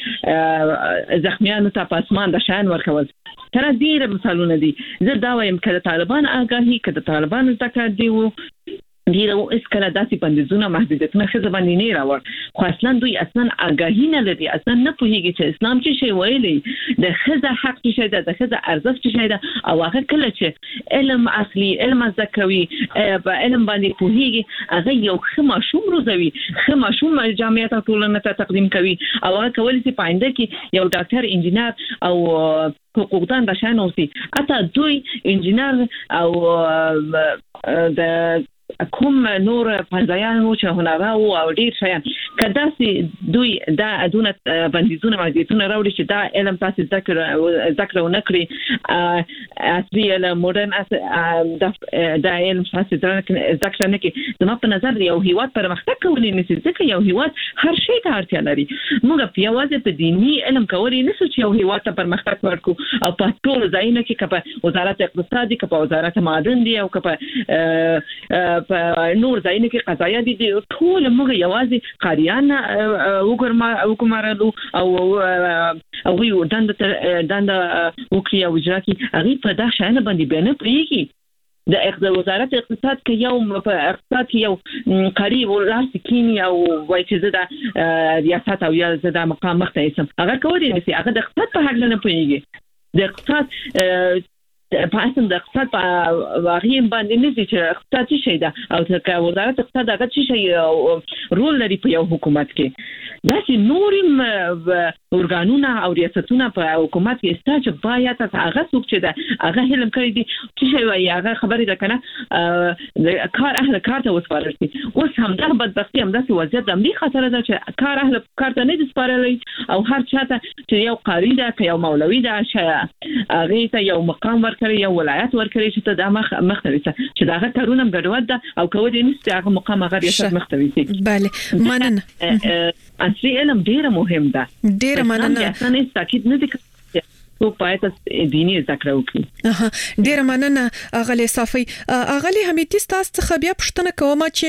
زخمیان ته پاسمان د شان ورکول. تر ډیره مثالونه دي. زه دا وایم چې طالبان آگاهی کړه طالبان ذکر دی وو ډیره اس کله داسې بندیزونه محدودیتونه خزه باندې نه راوړ خو اصلا دوی اصلا آگاهی نه لري اصلا نه پوهیږي چې اسلام څه شی ویلي د خزه حق څه شی ده د خزه ارزښت څه شی ده او هغه کله چې علم اصلي علم زکوي په علم باندې پوهیږي هغه یو خماشوم روزوي خماشوم جامعیت ټولنه ته تقدیم کوي او هغه کولی چې پاینده کې یو ډاکټر انجینر او حقوقدان بشن اوسي اته دوی انجینر او د کوم نور پنځایانو چې هنرو او ډیر شیان کدا سي دوی دا ادونه بندیزونه محدودیتونه راوړي چې دا علم تاسو ذکر ذکر ونکړي اصلي علم مدرن دا علم تاسو ذکر نه کې زما په نظر یو هیواد پرمختګ کولی نشي ځکه یو هیواد هر شي ته اړتیا لري موږ په یوازې په دینی علم کولی نشو چې یو هیواد ته پرمختګ ورکو او په ټول ځایونو کې کپه وزارت اقتصادي کپه وزارت معدن دی او کپه په نور ځایونه کې قضایا دي ټول موږ یوازې قاریان وګورما وګمارلو او او یو دند دند وکړي او اجرا کوي هغه په دا شانه باندې بیان پریږي د وزارت اقتصاد کې یو په اقتصاد کې یو قریب ولاس کینی او وایي چې زدا ریاست او یا زدا مقام مخته اسم هغه کوي چې هغه د اقتصاد په حق نه پوهیږي د اقتصاد په اساس د اقتصاد په واقعي باندې نه چې اقتصاد څه شي ده او چې وزارت اقتصاد هغه څه شي رول لري په یو حکومت کې دا چې نورم اورګانونه او ریاستونه په حکومت کې استاج باید هغه څوک چې ده هغه علم کوي دي چې شي وایي هغه خبرې ده کنه کار اهل کار ته وسپارل شي اوس هم دا بدبختي هم داسې وضعیت د امریکا خطر ده چې کار اهل کار ته نه دي سپارلي او هر چاته چې یو قاری ده که یو مولوی ده هغه ته یو مقام ورکړي یو ولایت ورکړي چې ته د مخ مختوي چې دا هغه کارونه ګډوډ ده او کوي نشته هغه مقام هغه ریاست مختوي شي بله مننه اصلي علم ډیره مهم ده ډیره مننه اصلا تاکید نه دي او پایت دینی ذکر وکړي اها ډیره مننه اغلی صافي اغلی حمیدی تاسو څخه بیا پښتنه کوم چې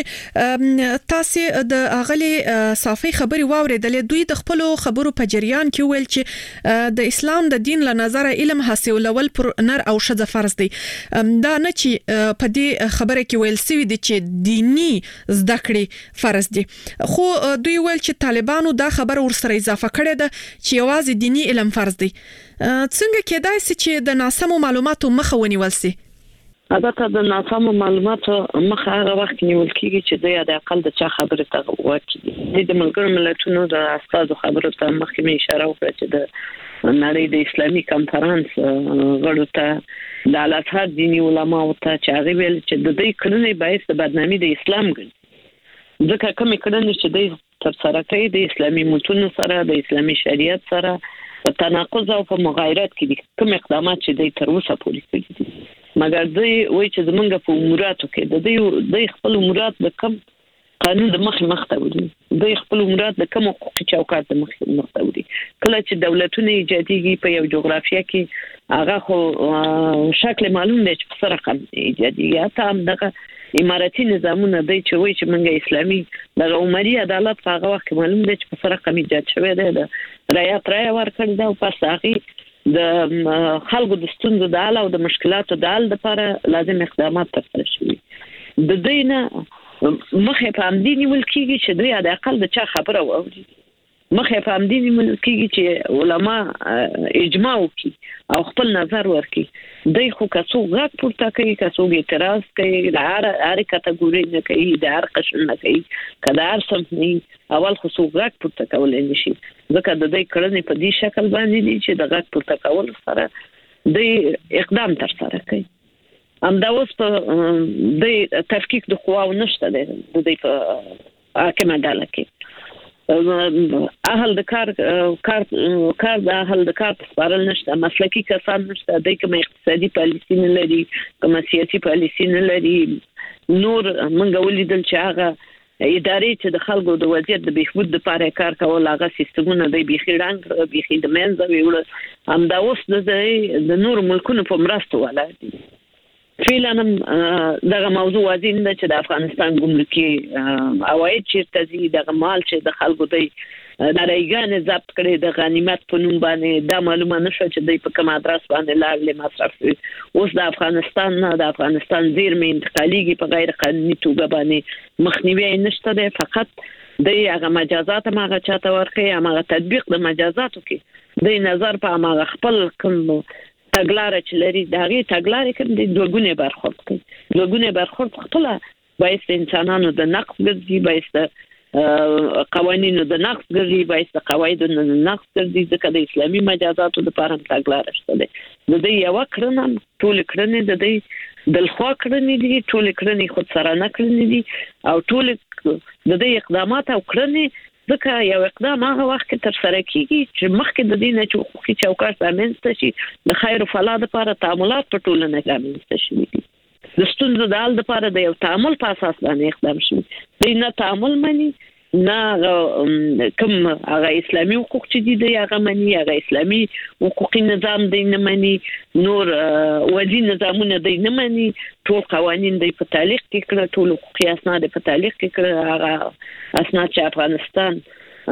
تاسو د اغلی صافي خبري واوریدلې دوی د خپل خبرو په جریان کې ویل چې د اسلام د دین له نظر علم حاصلول پر نر او ښځه فرض دی دا نه چې په دې خبره کې ویل سوي دي چې دینی زده کړې فرض دي خو دوی ویل چې طالبانو دا خبره ورسره اضافه کړې ده چې یوازې دینی علم فرض دی څنګه کېدای شي چې د ناسمو معلوماتو مخه ونیول شي البته د ناسمو معلوماتو مخه هغه وخت نیول کیږي چې د یاد عقل د چا خبره ته وکړي د ملګرو ملتونو د استادو خبرو ته مخکې اشاره وکړه چې د نړۍ د اسلامي کانفرنس غړو ته د الازهر دیني علما او ته چې هغه ویل چې د دې کړنې باعث د بدنامي د اسلام ګرځي ځکه کومې کړنې چې د تر سره کوي د اسلامي متونو سره د اسلامي شریعت سره په تناقض او په مغایرت کې دي کوم اقدامات چې د تر اوسه پورې کړي دي مګر دوی وایي چې زمونږ په اموراتو کې د دوی د خپل امورات د کم قانون د مخ مخته وړي د خپل امورات د کم حقوقي چوکاټ د مخ مخته وړي کله چې دولتونه ایجاديږي په یو جغرافیه کې هغه خو شکل معلوم دی چې په سره رقم ایجاديږي تا هم دغه اماراتي نظامونه دی چې وایي چې موږ اسلامي د عمري عدالت په هغه وخت معلوم دی چې په سره رقم ایجاد شوی دی د رایت رای ورکړل دا په ساقي د خلکو د ستونزو د حل او د مشکلاتو د حل لپاره لازم اقدامات ترسره شي د دینه مخه په امدینی ولکیږي چې دوی د عقل د چا خبره واوري مخه په امدینی ولکیږي چې علما اجماع وکړي او خپل نظر ورکړي دوی خو کڅو غږ پورته کوي کڅو اعتراض کوي د هر هر کټګوري نه کوي د هر قشر نه کوي کله هر سم نه اول خو څو غږ پورته کول نشي ځکه د دې کړنې په دې شکل باندې دي چې د غږ پورته کول سره د اقدام تر سره کوي ام دا اوس په د تفکیک د قواو نشته د دې په حاکم عدالت کې اهل د کار کار کار د اهل د کار سپارل نشته مسلکی کسان نشته د کوم اقتصادي پالیسي نه لري کوم سیاسي پالیسي نه لري نور منګ ولیدل چې هغه ادارې چې د خلکو د وضعیت د بهبود لپاره کار کول هغه سیستمونه د بيخي رنګ بيخي د منځ ویول هم دا اوس د د نور ملکونو په مرسته ولاړ دي فعلا دغه موضوع واضح ده چې د افغانستان ګمرکي عواید چیرته دي دغه مال چې د خلکو دی نړیګان ضبط کړي د غنیمت په نوم باندې دا معلومه نشو چې دوی په کوم ادرس باندې لاړل مصرف اوس د افغانستان نه د افغانستان زیرمې انتقالیږي په غیر قانوني توګه باندې مخنیوي نشته ده فقط د هغه مجازات ماغه چاته ورکړي هغه تطبیق د مجازاتو کې د نظر په هغه خپل کوم تګلارې چې لري دغه تګلارې کوم د دوګونه برخورد کوي دوګونه برخورد خپل باید انسانانو د نقص ګرځي باید قوانینو د نقص ګرځي باید د قواعدو د نقص ګرځي ځکه د اسلامي مجازاتو د پاره تګلارې شته ده د دې یو کړنه ټول کړنې د دې د خوا کړنې دي ټول کړنې خود سره نه کړنې دي او ټول د دې اقدامات او کړنې ځکه یو اقدام هغه وخت تر سره کیږي چې مخکې د دې نه چې حقوقي چوکاټ رامنځته شي د خیر او فلاح لپاره تعاملات په ټولنه کې رامنځته شي د ستونزو د حل لپاره د یو تعامل په اساس باندې اقدام شي د نه تعامل مني نه کوم هغه اسلامي حقوق چې دي د هغه مني هغه اسلامي حقوقي نظام دی نه مني نور وځي نظامونه دی نه مني ټول قوانين دی په تعلیق کې کړه ټول حقوقي اسناد په تعلیق کې کړه هغه اسناد چې افغانستان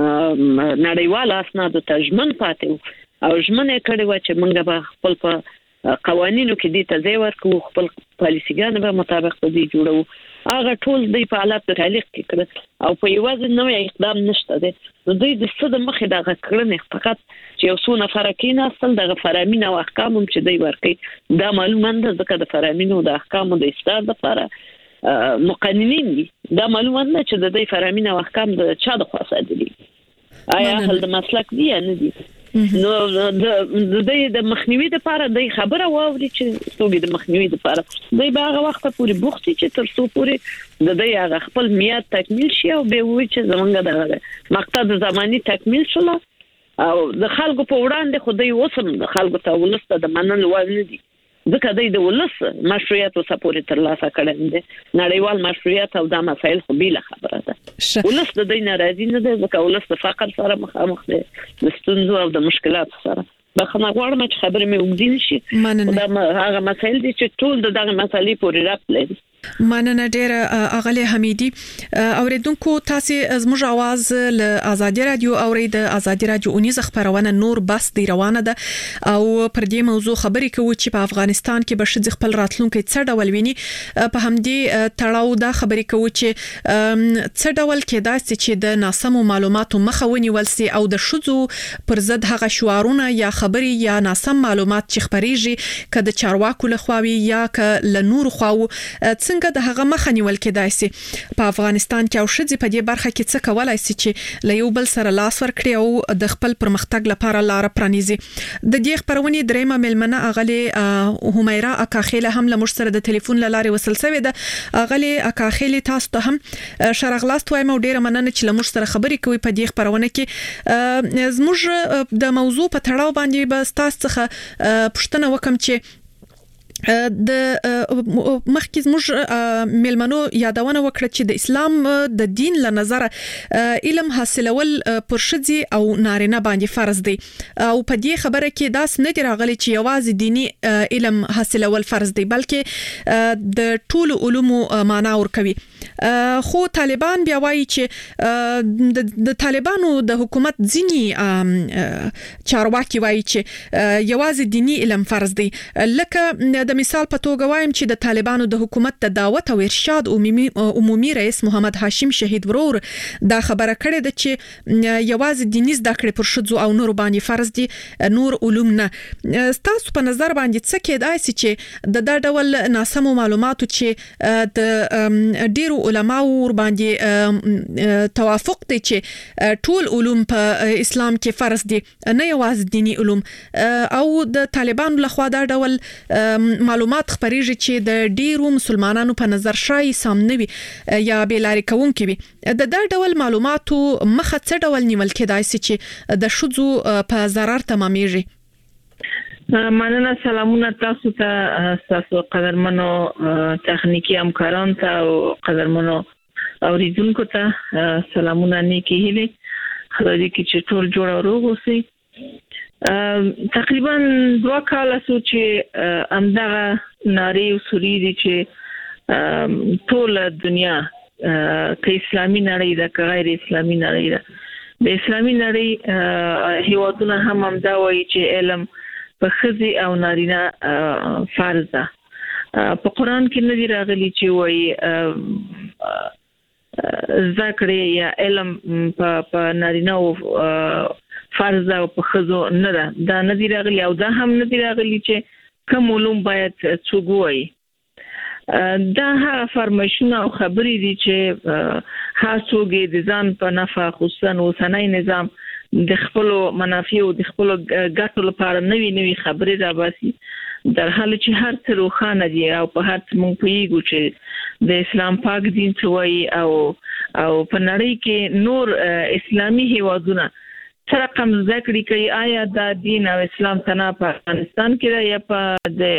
نړیوال اسناد ته ژمن پاتې او ژمنه کړې و چې موږ به خپل په قوانینو کې دي ته ځای ورکو خپل پالیسيګان به مطابق دي جوړو هغه ټول دی په حالت تعلیق کې کړ او په یوازې نوې اقدام نشته ده نو دوی د څه د مخې دغه کړنې فقط چې یو څو نفر کې نه اصل دغه فرامین او احکام چې دی ورکي دا معلومه ده ځکه د فرامین او د احکام د استاد لپاره مقننین دي دا معلومه ده چې د دې فرامین او احکام د چا د خاصه دي آیا هل د مسلک دی یا نه دي نو د د د مخنیوي لپاره د خبره واوري چې څوګي د مخنیوي لپاره د هغه وخت پورې بوختي چې تر څو پورې د د هغه خپل میاد تکمیل شي او به وي چې زمونږ د مقصد زماني تکمیل شول او د خلکو په وړاندې خو د وسم د خلکو ته ولسته د منل وانه دي ځکه د ولس مشروعیت او سپورت تر لاسه کړل دي نړیوال مشروعیت او د مسایل خو بیل خبره ده ولس د دې ناراضي نه ده ځکه ولس د فقر سره مخامخ دي د ستونزو او د مشکلات سره بخنه غواړم چې خبرې مې وګدین شي دا هغه مسایل دي چې ټول دغه مسالې پورې رابط لري مننه ډیره اغلی حمیدی اوریدونکو تاسو زموږ आवाज له ازادي رادیو اورید ازادي رادیو اونیز خبرونه نور بس دی روانه ده او پر دې موضوع خبرې کوي چې په افغانستان کې به شذ خپل راتلونکو څه ډول ویني په همدې تړاو دا خبرې کوي چې څه ډول کې داسې چې د ناسمو معلوماتو مخه ونیول سي او د شذو پر ضد هغه شعارونه یا خبرې یا ناسم معلومات چې خبريږي کده چارواکو لخواوي یا ک ل نور خواو څنګه د هغه مخه نیول کېدای سي په افغانستان کې او شذ په دې برخه کې څه کولای سي چې له یو بل سره لاس ورکړي او د خپل پرمختګ لپاره لار پرانیزي د دې خبرونه درېمه ملمنه اغلی همیرا اکاخیله هم له مشتره د ټلیفون لارې وصل شوی ده اغلی اکاخیله تاسو ته هم شرغلاست وایم او ډیره مننه چې له مشتره خبرې کوي په دې خبرونه کې زموږ د موضوع په تړاو باندې به تاسو څخه پوښتنه وکم چې د مخکې زموږ ملمنو یادونه وکړه چې د اسلام د دین له نظر علم حاصلول پر شذي او نارینه باندې فرض دی او په دې خبره کې داس نه دی راغلی چې یوازې دینی علم حاصلول فرض دی بلکې د ټول علومو معنا ورکوي خو طالبان بیا وایي چې د طالبانو د حکومت ځینی چارواکي وایي چې یوازې دینی علم فرض دی لکه د مثال په توګه وایم چې د طالبانو د حکومت د دعوت او ارشاد عمومي عمومي رئیس محمد هاشم شهید ورور دا خبره کړې ده چې یوازې دیني زده کړې پر شذو او نور باندې فرض دي نور علوم نه تاسو په نظر باندې څه کېدای شي چې د دا ډول ناسمو معلوماتو چې د ډیرو علماو ور باندې توافق دي چې ټول علوم په اسلام کې فرض دي نه یوازې دینی علوم او د طالبانو لخوا دا ډول معلومات خبريږي چې د ډیرو مسلمانانو په نظر شای سامنوي یا بیلاری کوونکي وي د دا ډول معلوماتو مخه څه ډول نیول کېدای شي چې د شذو په zarar تمامېږي مننه سلامونه تاسو ته تاسو قدرمنو تخنیکی همکاران ته او قدرمنو اوریدونکو ته سلامونه نیکی هیله خدای دې چې ټول جوړ او روغ اوسئ تقریبا دوه کاله سو چې همدغه ناری اصولي دي چې ټول دنیا که اسلامي نړۍ ده که غیر اسلامي نړۍ ده د اسلامي نړۍ هیوادونه هم همدا وایي چې علم په ښځې او نارینه فرض ده. په قرآن کې نه دي راغلي چې وایي ذکرې یا علم په نارینه او فرض او په ښځو نه ده، دا نه دي راغلي او دا هم نه دي راغلي چې کوم علوم باید څوک ووایي. دا هغه فرمایشونه او خبرې دي چې هر څوک د ځان په نفع خصوصا اوسنی نظام د خپل منافع او د خپل ګټو لپاره نوي نوي خبرې راباسي، در حال چې هر څه روښانه دي او په هر څه مونږ پوهیږو چې د اسلام پاک دین څه وایي او او په نړۍ کې نور اسلامي هیوادونه څه رقم زده کړي کوي. آیا دا دین او اسلام تنها په افغانستان کې ده یا په د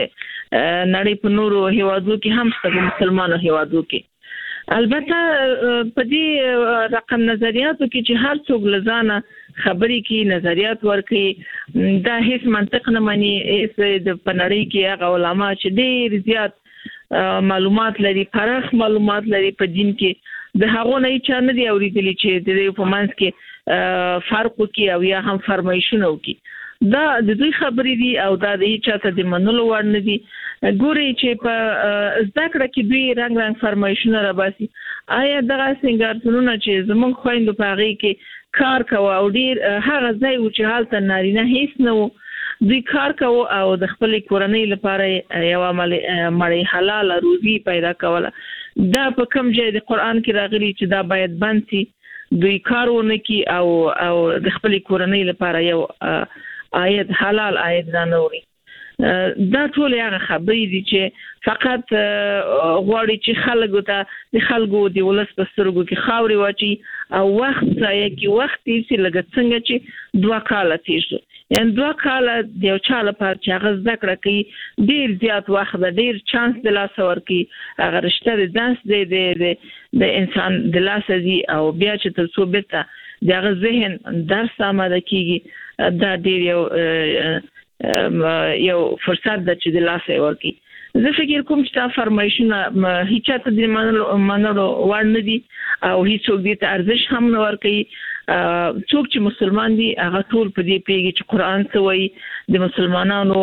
نړۍ په نورو هیوادو کې هم شته، مسلمانو هیوادو کې؟ البته په دې رقم نظریاتو کې چې هر څوک لزانه خبرې کوي، نظریات ورکوي، دا هیڅ منطق نه مانی. د پنړۍ کې هغه علما چې ډېر زیات معلومات لري، پراخ معلومات لري په دین کې، د هغه نه چا نه دی اوریدلی چې د دې په منځ کې فرق وکړي او یا هم فرمایشونه وکړي. دا د دوی خبرې دي او دا د هیڅ چاته د منلو وړ نه دي. ګوري چې په زده کړه کې دوی رنګ رنګ فرمایشونه راباسي. آیا دغه سنگارتونونه چې زموږ خویندو په هغې کې کار کوه او ډیر هغه ځای و چې هلته نارینه هیڅ نه و، دوی کار کوه او د خپلې کورنۍ لپاره یوه مړۍ حلاله روزي پیدا کوله. دا په کوم ځای د قرآن کې راغلي چې دا باید بند سي، دوی کار ونه کړي او او د خپلې کورنۍ لپاره یو آیت حلال آیت رانوړي؟ دا ټول هغه خبرې دي چې فقط غواړي چې خلکو ته د خلکو د ولس په سترګو کې خاورې واچي او وخت ضایع کړي. وخت یې چې لکه څنګه چې دوه کاله تېر شو، یعنې دوه کاله د یو چا لپاره چې هغه زده کړه کوي ډېر زیات وخت ده، ډېر چانس د لاسه ورکوي، هغه رشته د دانس دی د انسان د لاسه ځي او بیا چې تر څو بېرته د هغه ذهن درس آماده کېږي، دا ډېر یو یو فرصت ده چې د لاسه یې ورکړي. زه فکر کوم چې دا فرمایشونه هیڅ چاته د منلو وړ نه دي او هیڅوک دې ته ارزښت هم نه ورکوي. څوک چې مسلمان دي هغه ټول په دې پوهېږي چې قرآن څه وایي، د مسلمانانو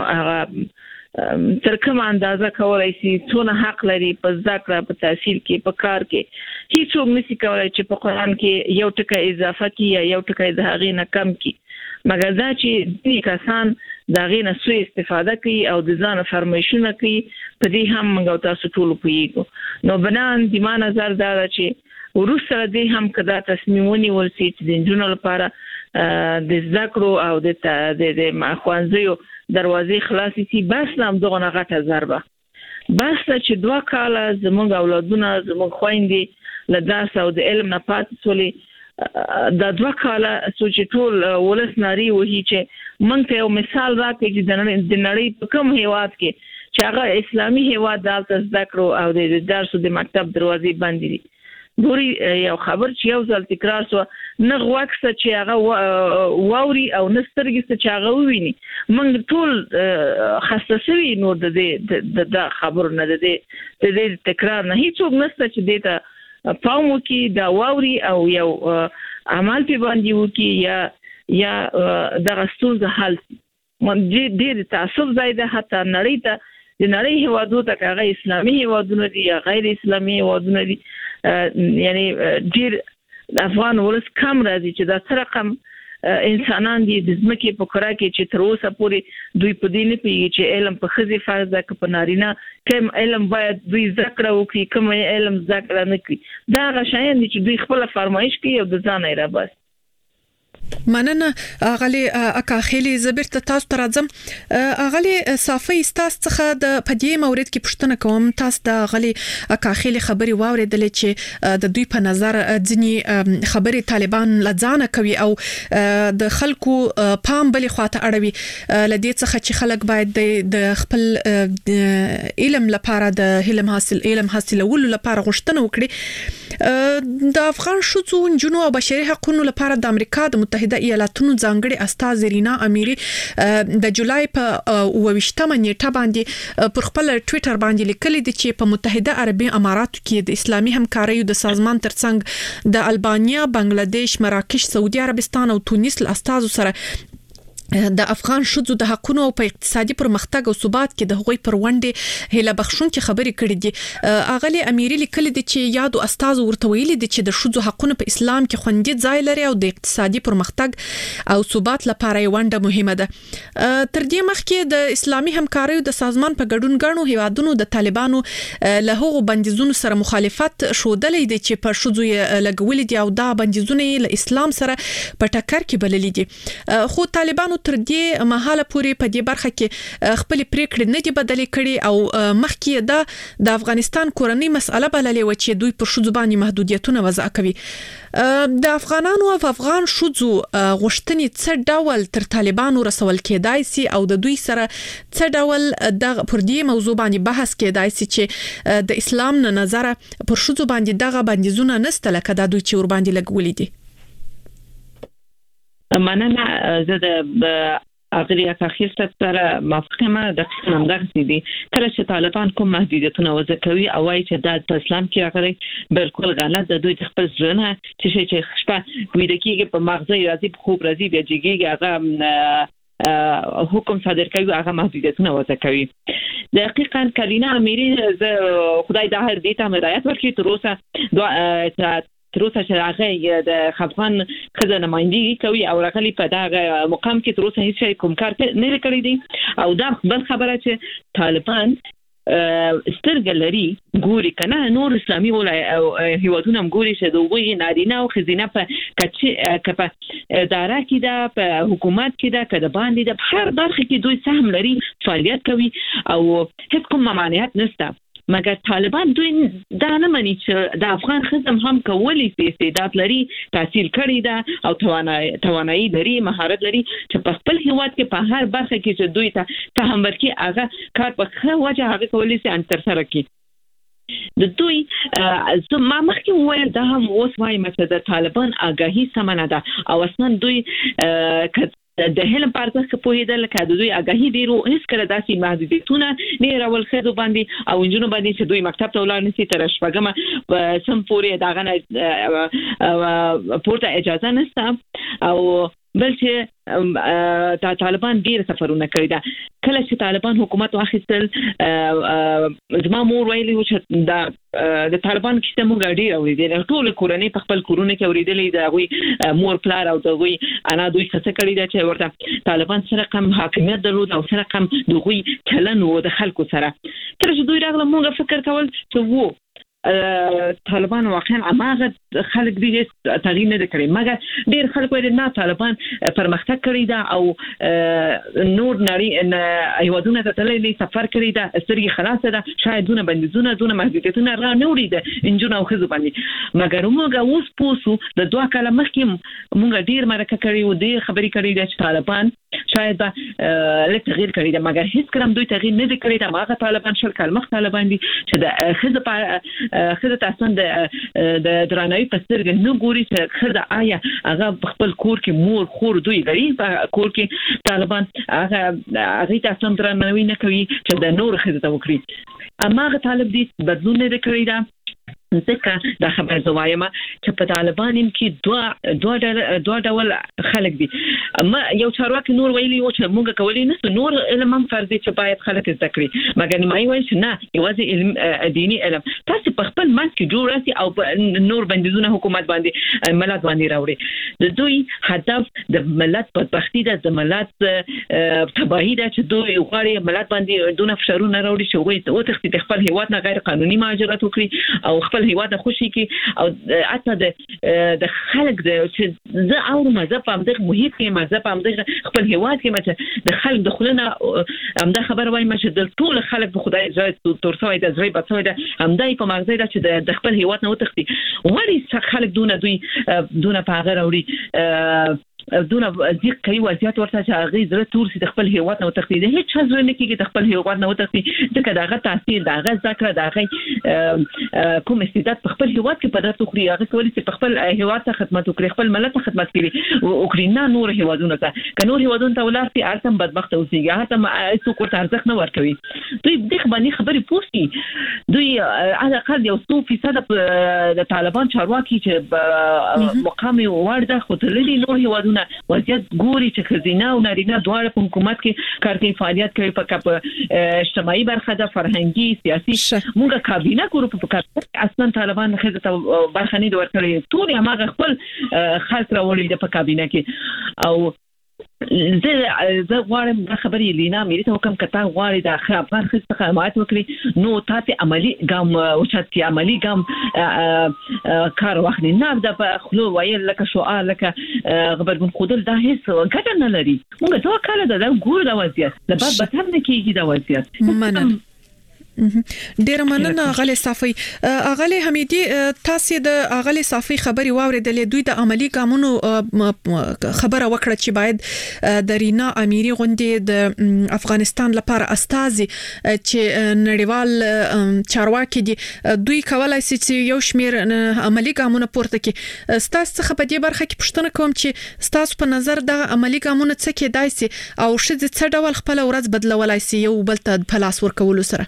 هغه تر کومه اندازه کولی شي، څونه حق لري په زده کړه، په تحصیل کې، په کار کې. هیڅوک نشي کولی چې په قرآن کې یو ټکی اضافه کړي یا یو ټکی د هغې نه کم کړي، مګر دا چې ځینې کسان د هغې نه سوء استفاده کوي او د ځانه فرمایشونه کوي، په دې هم موږ او تاسو ټول پوهېږو. نو بنان د ما نظر دا ده چې وروسته له دې هم که دا تصمیم ونیول سي چې د نجونو لپاره د زده کړو او د ښوونځیو دروازې خلاصې سي، بس نه همدغونه غټه ضربه. بس ده چې دوه کاله زموږ اولادونه، زموږ خویندې له درس او د علم نه پاتې سولې. دا دوه کاله څو چې ټول ولس نارې وهي چې موږ ته یو مثال راکړي چې د نړۍ په کوم هیواد کې چې هغه اسلامي هیواد ده هلته زده کړو او د درس او د مکتب دروازې بندې دي. ګوري یو خبر چې یو ځل تکرار سوه، نه غوږ شته چې هغه واوري او نه سترګې شته چې هغه وویني. موږ ټول خسته سوي نور د دې د خبرو نه، د دې تکرار نه. هیڅوک نشته چې دې ته پام وکړي، دا واوري او یو عمل پې باندې وکړي یا یا دغه ستونزه حل شي. ډېر تعصب ځای ده حتی نړۍ ته، د نړۍ هیوادو ته که هغه اسلامي هیوادونه دي یا غیر اسلامي هیوادونه دي، یعنی ډېر افغان ولس کم راځي چې دا څه رقم انسانان دي د ځمکې په کره کې چې تر اوسه پورې دوی په دې نه پوهېږي چې علم په ښځې فرض ده که په نارینه، کوم علم باید دوی زده کړه وکړي، کوم علم زده کړه نه کړي. دا هغه شیان دي چې دوی خپله فرمایش کوي او د ځانه یې راباسي. مننه اغلی اکاخیلی زبر ته تاسو ته راځم. اغلی صافی تاسو څخه د پدې مورید کې پوښتنه کوم. تاسو د اغلی اکاخیلی خبري واوریدلې چې د دوی په نظر ځینی خبري طالبان لځانه کوي او د خلکو پام بلې خواته اړوي، لدې څخه چې خلک باید د خپل علم لپاره د علم حاصل علم حاصلولو لپاره غوښتنه وکړي. د افغان شوڅو جنو او بشري حقوقو لپاره د امریکا د متحده ایالاتونو ځانګړي استاذ رینا اميري د جولای په اوويشتمه نیټه باندې پر خپل ټوئیټر باندې لیکلي دي چې په متحده عربي اماراتو کې د اسلامي همکاریو د سازمان ترڅنګ د البانیا، بنگلاديش، مراکش، سعودي عربستان او تونس له استازو سره د افغان شذو د حقونو او په اقتصادي پرمختګ او ثبات کې د هغوی پر وړاندې هله بخښونکې خبرې کړې دي. اغلی اميري لیکلي دي چې یادو استاد ورته ویلي دي چې د شذو حقونو په اسلام کې خوندي ځای لري او د اقتصادي پرمختګ او ثبات لپاره یې ونډه مهمه ده. تر دې مخکې د اسلامي همکاریو د سازمان په ګډون غاڼو هیوادونو د طالبانو له هغو بندیزونو سره مخالفت شودلې دي چې په شذو لګولې دي او دا بندیزونه له اسلام سره په ټکر کې بللې دي. خو طالبانو تر دې مهاله پورې په دې برخه کې خپل پریکړې نه دي بدلې کړې او مخکې دا د افغانستان کورنۍ مسأله بللې و چې دوی پر شذو باندې محدودیتونه وضع کوي. د افغانانو او افغان شذو غوښتنې څه ډول تر طالبانو رسول کېدای سي او د دوی سره څه ډول د پر دې موضوع باندې بحث کېدای سي چې د اسلام نه نظر پر شذو باندې دغه بندیزونه نسته لکه دا دوی چې ور باندې لګولې دي. مننه. زه د اغلی اخیر سره موافقه د قسم دغه دي کله چې طالبان کوم محدودیتونه وضع کوي او وايي چې د اسلام کې راغلي بالکل غلط د دوی خپل ځنه چې چې شپه ویل کېږي په مغزه راځي په خوب راځي د جګیږي هغه حکم صادر کوي هغه محدودیتونه وضع کوي. دقیقاً کرینا اميري خدای د هر دې ته هدایت ورکړي تر اوسه تر اوسه چې هغه د افغان خزانه نمائندګي کوي او راغلي په دغه مقام کې تر اوسه هیڅ کوم کار نه کړی دی او دا بل خبره چې طالبان سترګل لري ګوري کنه نور اسلامي ولای هیوادونه ګوري چې دوی نارینه او خزینه په کچې کپه اداره کې دا په حکومت کې دا کده باندې د هر برخه کې دوی سهم لري فعالیت کوي او هیڅ کوم ممانعت نشته. مګر طالبان دوی دا نه مني چې د افغان خزم هم کولی سي استعداد لري تحصیل کړی دا او توانایي توانایي لري مهارت لري چې په خپل هیواد کې په هر برخه کې چې دوی ته فهم ورکړي هغه کار په ښه وجه هغه کولی سي ان تر سره کړي. د دوی ما مخکې وویل دا هم اوس وایم چې د طالبان آگاهي سمنه ده او اصلا دوی د هلم پارتخ په هیدل کې د دوی آگاهي ډیرو هیڅ کله داسې محدودیتونه نه راول خدو باندې او انجونو باندې چې دوی مکتب ته ولاړ نشي تر شپږمه سم پورې داغه نه پورته اجازه نشته او بل چې طالبان ډیر سفرونه کړی دا کله چې طالبان حکومت واخیستل زما مور ویلي چې دا د طالبان کیسه موږ ډیر اوریدل ټول کورنۍ په خپل کورونه کې اوریدلې دا غوي مور پلار او دا غوي انا دوی څه کړی دا چې ورته طالبان سره کم حاکمیت درلود او سره کم دوی چلن و د خلکو سره تر چې دوی راغله موږ فکر کول چې وو طالبان واقعا اماغه خلک دي تغییر نه کړی مګر ډیر خلک وایي نه طالبان پرمختګ کړی دا او نور نړۍ ایوادونه ته تللی سفر کړی دا سترګې خلاصه ده شاید دونه بندیزونه دونه محدودیتونه را نه وړي ده انجونه او خزو باندې مګر موږ اوس پوسو د دوه کاله مخکې موږ ډیر مرکه کړی و ډیر خبرې کړی ده چې طالبان شاید به لږ تغییر کړی ده مګر هیڅ کلم دوی تغییر نه کړی دا هغه طالبان شل کال مخ طالبان دي چې د خزو خزه تاسو د د درنوي په سترګې نه ګوري چې خزه آیا هغه خپل کور کې مور خور دوی لري په کور کې طالبان هغه هغه تاسو درنوي نه کوي چې د نور خزه ته وکړي اما هغه طالب دي بدلون نه کړی دا ځکه دا خبر زوایم چې په طالبان کې دوه دوه دوه ډول خلک دي اما یو چارواکي نور ویلي او چې موږ کولی نه نور علم هم فرض دي چې باید خلک زده کړي مګر ما وایي چې نه یوازې علم دینی علم تاسو په خپل منځ کې جوړ راسي او نور بندیزونه حکومت باندې ملت باندې راوړي د دوی هدف د ملت بدبختی ده د ملت تباہی ده چې دوی غواړي ملت باندې دونه فشارونه راوړي چې وایي او تختی خپل هیواد نه غیر قانوني مهاجرت وکړي او خپل هیواد خوشي کی او اته د د خلک د چې زه او مذهب هم د محیط کې مذهب هم د خپل هیواد کې مته د خلک د خلنه هم د خبر وای مشه د ټول خلک په خدای ځای تورسوي د ځای په څوي د هم دای په مغزه د چې د خپل هیواد نه وتختی وړي څخه خلک دونه دوی دونه په هغه وړي دونه ځکه کوي وضعیت ورته چې هغه زړه تور سي خپل هیواد نو تخفیده هیڅ څه نه کیږي خپل هیواد نو تخفیده ځکه داغه تاثیر داغه ذکر داغه کوم استعداد خپل هیواد کې په دغه خوري هغه کولی چې خپل هیواد ته خدمت وکړي خپل ملت ته خدمت وکړي او کړي نه نور هیوادونو ته ک نور هیوادونو ته ولر سي ارتم بدبخت اوسي هغه ته هیڅ کوټ ارزښت نه ورکوي دوی دغه باندې خبرې پوښتي دوی علي اقل یو څو فیصد د طالبان چارواکي چې مقام ورده خو تللي نور هیوادونه وضعیت ګوري چې خزینه او نارینه دواړه په حکومت کې کار کوي فعالیت کوي په اجتماعي برخه د فرهنګي سیاسي موږ کابینه ګورو په کار اصلا طالبان خزه ته برخه نه ورکړي ټول هغه خپل خاص راوړي د په کابینه کې او زه زه غواړم دا خبرې لینا مې ته کوم کته غواړي د افغان خصه خدمات وکړي نو تاسو عملی ګام او چې عملی ګام کار واخلي نه د خلو ویل لکه شعار لکه غبرګون خودل دا هیڅ ګټه نه لري موږ ټول کله دا ګور دا وضعیت د بعد به هم نه کیږي دا وضعیت مننه ډیر مننه غلې صافي غلې حمیدي تاسو د غلې صافي خبري واوریدلې دوی د عملی ګامونو خبره وکړه چې باید د رینا اميري غونډې د افغانستان لپاره استازي چې نړیوال چارواکي دي دوی کولای شي چې یو شمیر عملی ګامونه پورته کړي تاسو څخه په دې برخه کې پوښتنه کوم چې تاسو په نظر د عملی ګامونه څه کېدای شي او شې څه ډول خپل ورځ بدلولای شي یو بل ته په لاس ورکول سره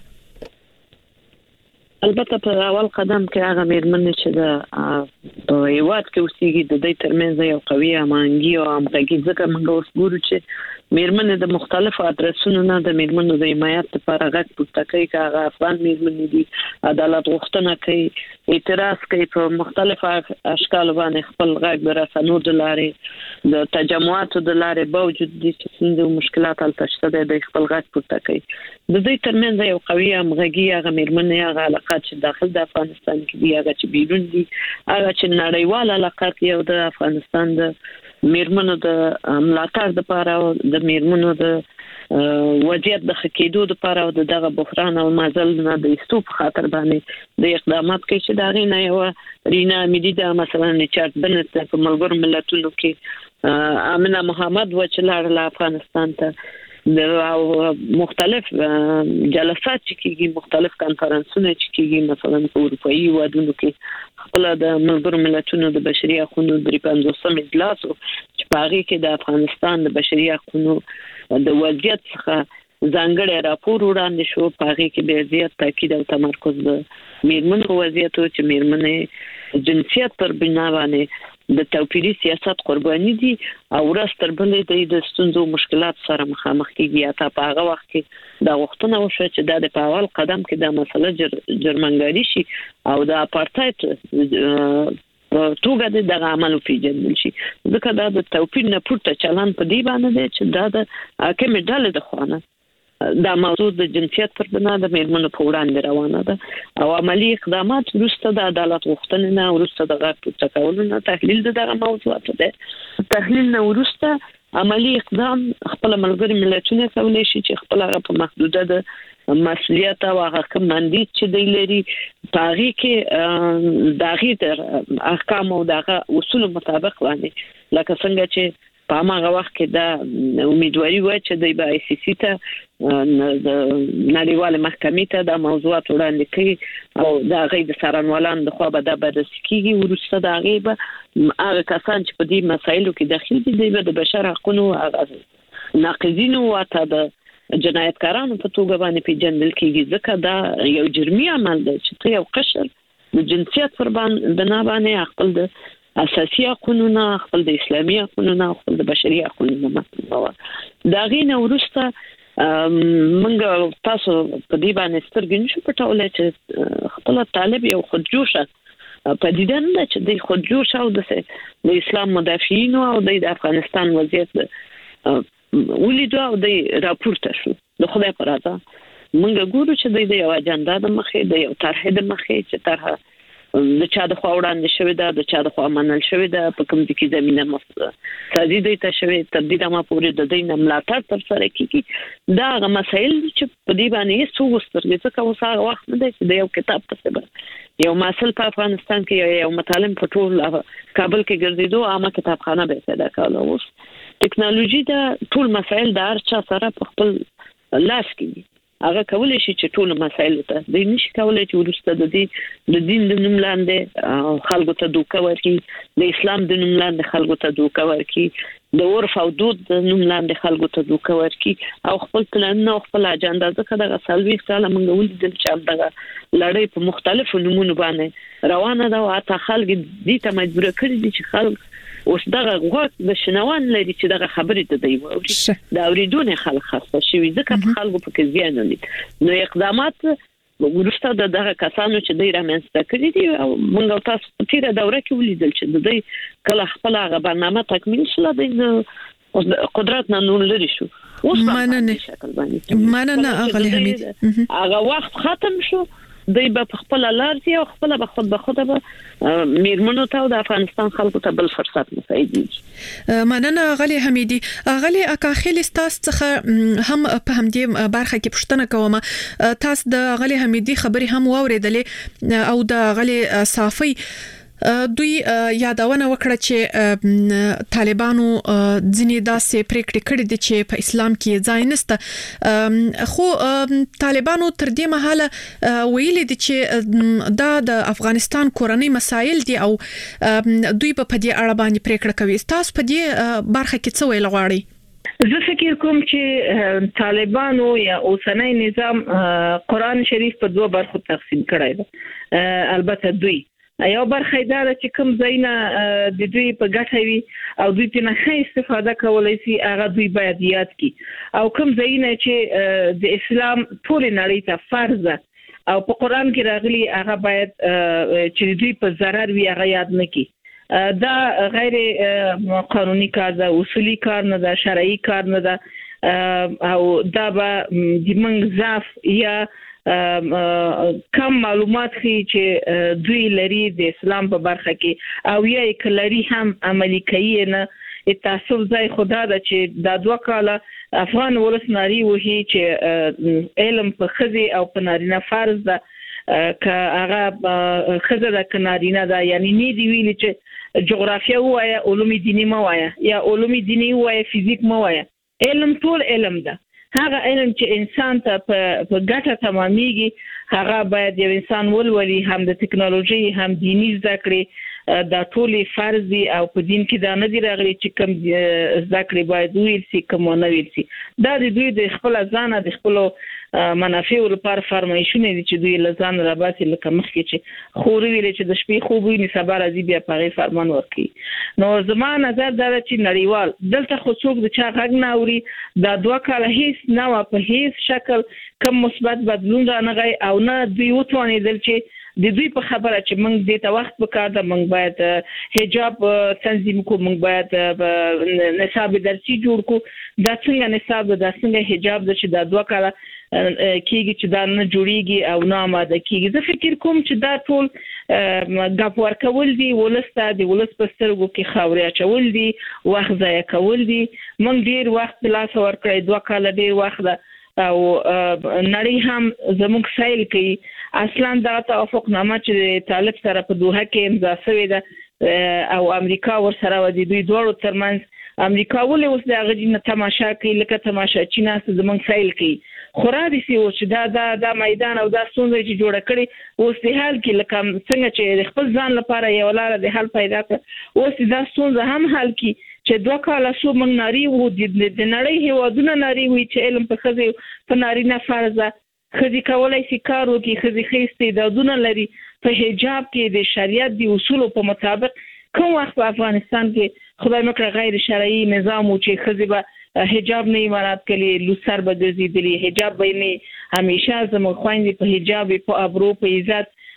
البته په اول قدم کې هغه مېرمنې چې د هیواد کې اوسېږي د دې ترمنځ یو قوي امانګي او همغږي ځکه موږ اوس ګورو چې مېرمنې د مختلفو ادرسونو نه د مېرمنو د حمایت لپاره غږ پورته کوي چې هغه افغان مېرمنې دي عدالت غوښتنه کوي اعتراض کوي په مختلفو اشکال باندې خپل غږ د رسنو د لارې د تجمعاتو د لارې باوجود دي چې څنګه مشکلات حل شته د خپل غږ پورته کوي د دې ترمنځ یو قوي همغږي هغه مېرمنې هغه علاقات چې داخل د افغانستان کې دي هغه چې بیرون دي هغه چې نړیوال علاقات یو د افغانستان د مېرمنو د ملاتړ لپاره او د مېرمنو د وضعیت د خکېدو لپاره او دغه بحران او مازل نه د استوب خاطر باندې د اقدامات کوي چې دا غینه یو رینا اميدي د مثلا ریچارډ بنت په ملګرو ملتونو کې امنه محمد و چې لار افغانستان ته د مختلف جلسات چې کیږي مختلف کانفرنسونه چې کیږي مثلا په اروپאי ودونو کې خپل د ملګرو ملتونو د بشري حقوقو د پنځوسم اجلاس چې په هغه کې د افغانستان د بشري حقوقو د وضعیت څخه ځانګړی راپور وړاندې شو په هغه کې به زیات تاکید او تمرکز د مېرمنو وضعیت او چې مېرمنې جنسیت پر بنا باندې د توپیري سیاست قرباني دي او ورستر بلې د ستونزو مشکلات سره مخامخ کیږي اته په هغه وخت کې دا وختونه وشو چې د په اول قدم کې د مسله جرمنګاري شي او د اپارټایډ توګه د عمل پیژندل شي ځکه دا د توپیر نه پورته چلن په دی باندې دی چې دا د حاکم ډلې د خوانه دا موضوع د جنسیت پر بنا د مېرمنو په وړاندې روانه ده او عملی اقدامات وروسته د عدالت غوښتنې نه وروسته د غږ پورته کولو نه تحلیل دغه موضوعات ده تحلیل نه وروسته عملی اقدام خپل ملګری ملتونه کولای شي چې خپل هغه په محدوده ده مسؤلیت او هغه کوم مندیت چې دی لري تاریخ کې داغي تر احکام او دغه اصول مطابق باندې لکه څنګه چې په هغه وخت کې دا امیدواري و چې د آی سی سی ته د نړیوال محکمې ته د موضوعات وړاندې کوي او دا غي د سرانوالان د خوا به د بررسي کیږي ورسته دا غي به هغه کسان چې په دې مسایلو کې داخل دي د بشر حقوقو ناقضینو او ته د جنایتکارانو په توګه باندې پیژندل کیږي ځکه دا یو جرمي عمل دی چې یو قشر د جنسیت پر بنا باندې خپل د اساسي قانون خپل د اسلامي قانون خپل د بشري قانون مطلب دا غینه ورسته منګ تاسو په دې باندې سترګې نشو پټولای چې خپل طالب یو خودجوشه په دې دنه چې د خودجوشه او د اسلام مدافعین او د افغانستان وضعیت ولیدو او د راپورته شو د خدای پر راځه منګ ګورو چې د یو اجنډا د مخې د یو طرح د مخې چې طرح د چا د خوا وړاندې شوی دا د چا د خوا منل شوی دا په کوم ځکه زمينه مساجد ته شوی تر دې ما پورې د دین ملاتړ تر سره کیږي دا غو مسایل چې په دې باندې څو وسترګې څه کوم سره وخت نه دی د یو کتاب په څیر یو مسل په افغانستان کې یو مطالعه په ټول کابل کې ګرځیدو عامه کتابخانه به پیدا کړو اوس ټکنالوژي دا ټول مسایل د هر چا سره په خپل لاس کې هغه کولای شي چې ټول مسایل ته د نشي کولای چې ورسته د دې د دین د نوم لاندې خلکو ته دوکه ورکړي د اسلام د نوم لاندې خلکو ته دوکه ورکړي د عرف او دود د نوم لاندې خلکو ته دوکه ورکړي او خپل پلان او خپل اجنډا ځکه د سالوي ساله موږ ولیدل چې دغه لړۍ په مختلفو نمونه باندې روانه ده او اته خلک دې ته مجبور کړي دي چې خلک اوس دغه غوږ د شنوان لري چې دغه خبرې ته دی ووري دا اوریدونه خلک خاصه شوی ځکه په خلکو په کې زیان ولید نو اقدامات ورسته د دغه کسانو چې دوی رامنځته کړی دي او موږ تاسو په تیره دوره کې ولیدل چې د دوی کله خپل هغه برنامه تکمیل شله د قدرت نه نور لري شو اوس مننه مننه اغلی حمید هغه وخت ختم شو دوی په خپل لارتي او خپل به خود به خود به میرمنو ته د افغانستان خلکو ته بل فرصت مساعدي مننه غلی حمیدی غلی اکاخیل تاسو څخه هم په همدې برخه کې پښتنه کوم تاسو د غلی حمیدی خبري هم واوریدلې او د غلی صافي دوی یادونه وکړه چې طالبانو ځینې داسې پریکړې کړې دي چې په اسلام کې ځای نشته خو طالبانو تر دې مهاله ویلي دي چې دا د افغانستان کورنۍ مسایل دي او دوی په دې اړه باندې پریکړه کوي تاسو په دې برخه کې څه ویل غواړئ زه فکر کوم چې طالبانو یا اوسنۍ نظام قرآن شریف په دوه برخو تقسیم کړی دی البته دوی یو برخه دا چې کوم ځاینا د دوی په ګټه وي او دوی ته نه استفاده کولای شي هغه دوی باید یاد کړي او کوم ځاینا چې د اسلام ټول نړۍ ته فرض او په قران کې راغلي هغه باید چې دوی په ضرر وي هغه یاد نه کړي دا غیر قانوني کار ده اصولي کار نه ده شرعي کار نه ده او دا به د منځ ضعف یا کم معلومات خي چې دوی لري د اسلام په برخه کې او یا کلري هم عملي کوي نه تاسو ځای خدا د چې د دوه کاله افغان ولس ناري وهي چې علم په خزي او په نارینه فرض ده ک هغه خزه د کنارینه ده یعنی نه دی ویل چې جغرافیا وایا علوم دینی ما وایا یا علوم دینی وایا فزیک ما وایا علم ټول علم ده هغه علم چې انسان ته په ګټه تمامېږي هغه باید یو انسان ولولي هم د ټکنالوژي هم دیني زده کړې دا ټول فرض دي او په دین کې دا نه دی راغلي چې کوم زده کړې باید ویل شي کوم نه ویل شي دا د دوی د خپل ځان د خپل منافع لپاره فرمایشونه دي چې دوی لزان را باسي لکه مخکې چې خوري ویل چې د شپې خوب وي سبا راځي بیا په فرمان ورکړي نو زما نظر دا چې نړیوال دلته خو څوک د چا غږ نه اوري دا دوه کاله هیڅ نه په هیڅ شکل کوم مثبت بدلون را نغی او نه دوی وتوانیدل چې د دوی په خبره چې موږ د ته وخت وکړ د موږ باید حجاب تنظیم کو موږ باید نصاب درسي جوړ کو دا څنګه نصاب دا څنګه حجاب د چې دا دوه کاله کیږي چې دا نه جوړیږي او نه آماده کیږي زه فکر کوم چې دا ټول غاپ ورکول دي ولسته د ولس په سترګو کې خاورې اچول دي وخت ضایع کول دي موږ ډیر وخت لاس ورکړی دوه کاله ډیر وخت او نړۍ هم زموږ سایل کوي اصلا دا توافقنامه چې طالب سره په دوحه کې امضا شوې ده او امریکا ور سره ودی دوی دوه ترمنځ امریکا ولې اوس د غږی تماشا کوي لکه تماشا چې ناس زموږ سایل کوي خورا دي چې دا دا د میدان او دا څنګه چې جوړ کړي اوس د حال کې لکه څنګه چې خپل ځان لپاره یو لار د حل پیدا کړ اوس دا څنګه هم حل کی چې دوه کاله شو موږ ناری وو د نړۍ هیوادونه ناری وي چې علم په خزي په نارینه فرضه خزي کولای شي کار وکړي خزي خېستې د دونه لري په حجاب کې د شریعت دی اصول په مطابق کوم وخت په افغانستان کې خدای مکړه غیر شرعي نظام او چې خزي به حجاب نه امارات کلی لوسر به ګرځېدلی حجاب به نه همیشه زموږ خويندې په حجاب په ابرو په عزت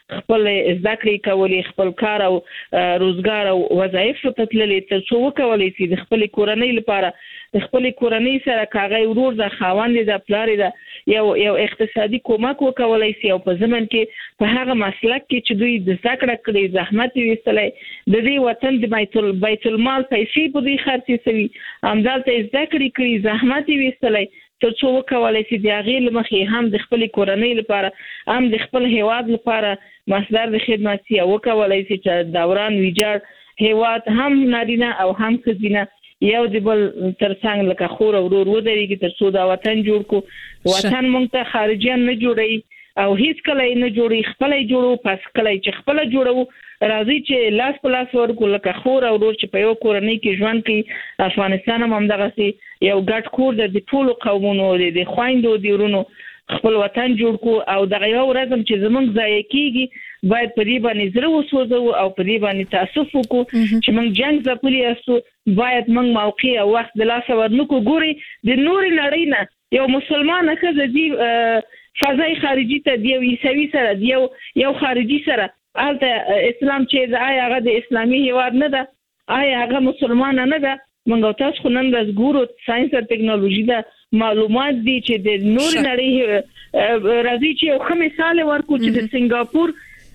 خپل ذکرې کولې خپل کار او روزګار او وظایف ته تللې تر څو وکولې چې د خپل کورنۍ لپاره د خپل کورنۍ سره کاغی ورور د خاوند د پلار د یو یو اقتصادي کومک وکولای شي او په زمن کې په هغه مسلک کې چې دوی د ذکر کړي زحمت ویستلې د دې وطن د بیت بیت المال پیسې په دې خرڅې سوي امدالته ذکر کړي زحمت ویستلې تر څو وکولای شي د هغه لمخې هم د خپل کورنۍ لپاره هم د خپل هیواد لپاره مصدر د خدماتي وکولای شي چې دوران ویجاړ هیواد هم نارینه او هم ښځینه یو د بل ترڅنګ لکه خور او ورور ودرېږي تر څو دا وطن جوړ کو وطن مونږ ته خارجيان نه جوړي او هیڅ کله نه جوړي خپل جوړو پس کله چې خپل جوړو راځي چې لاس په لاس ورکو لکه خور او ورور چې په یو کورنۍ کې ژوند کوي افغانستان هم دغه سي یو ګډ کور د ټولو قومونو د خويندو د ورونو خپل وطن جوړ کو او دغه یو ورځم چې زمونږ ځای کېږي باید په دې باندې زړه وسوځو او په دې باندې تاسف وکړو چې موږ جنگ ځپلي اسو باید موږ موقع او وخت د لاس ورنکو ګوري د نور نړۍ نه یو مسلمان ښځه دی فضای خارجي ته دی عیسوي سره دی یو خارجي سره البته اسلام چې د آیا هغه د اسلامي هیواد نه ده آیا هغه مسلمان نه ده موږ تاسو خو نن ورځ ګورو ساينس او ټکنالوژي دا معلومات دي چې د نور نړۍ راځي چې یو ښه مثال ورکو چې د سنگاپور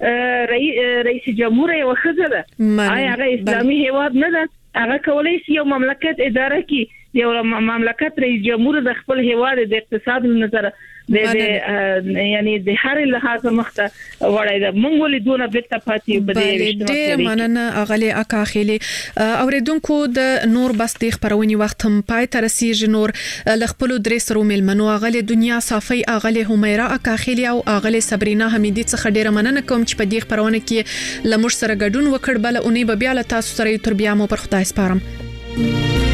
رئیس جمهور یو ښځه ده آیا هغه اسلامي هیواد نه ده هغه کولای شي یو مملکت اداره کړي یو مملکت رئیس جمهور د خپل هیواد د اقتصاد له نظر د یعنی د هر لحاظ مخته وړای دا مونږ ولې دونه بیت پاتې بده ډېر مننه اغلی اکا خېلی اوریدونکو د نور بس د خبرونې وخت هم پای تر رسیدي نور لخپل درې سرو ملمنو اغلی دنیا صافي اغلی همیرا اکا خېلی او اغلی صبرینا حمیدی څخه ډېر مننه کوم چې په دې خبرونه کې لمر سره ګډون وکړ بل اونې به بیا له تاسو سره تر بیا مو پر خدای سپارم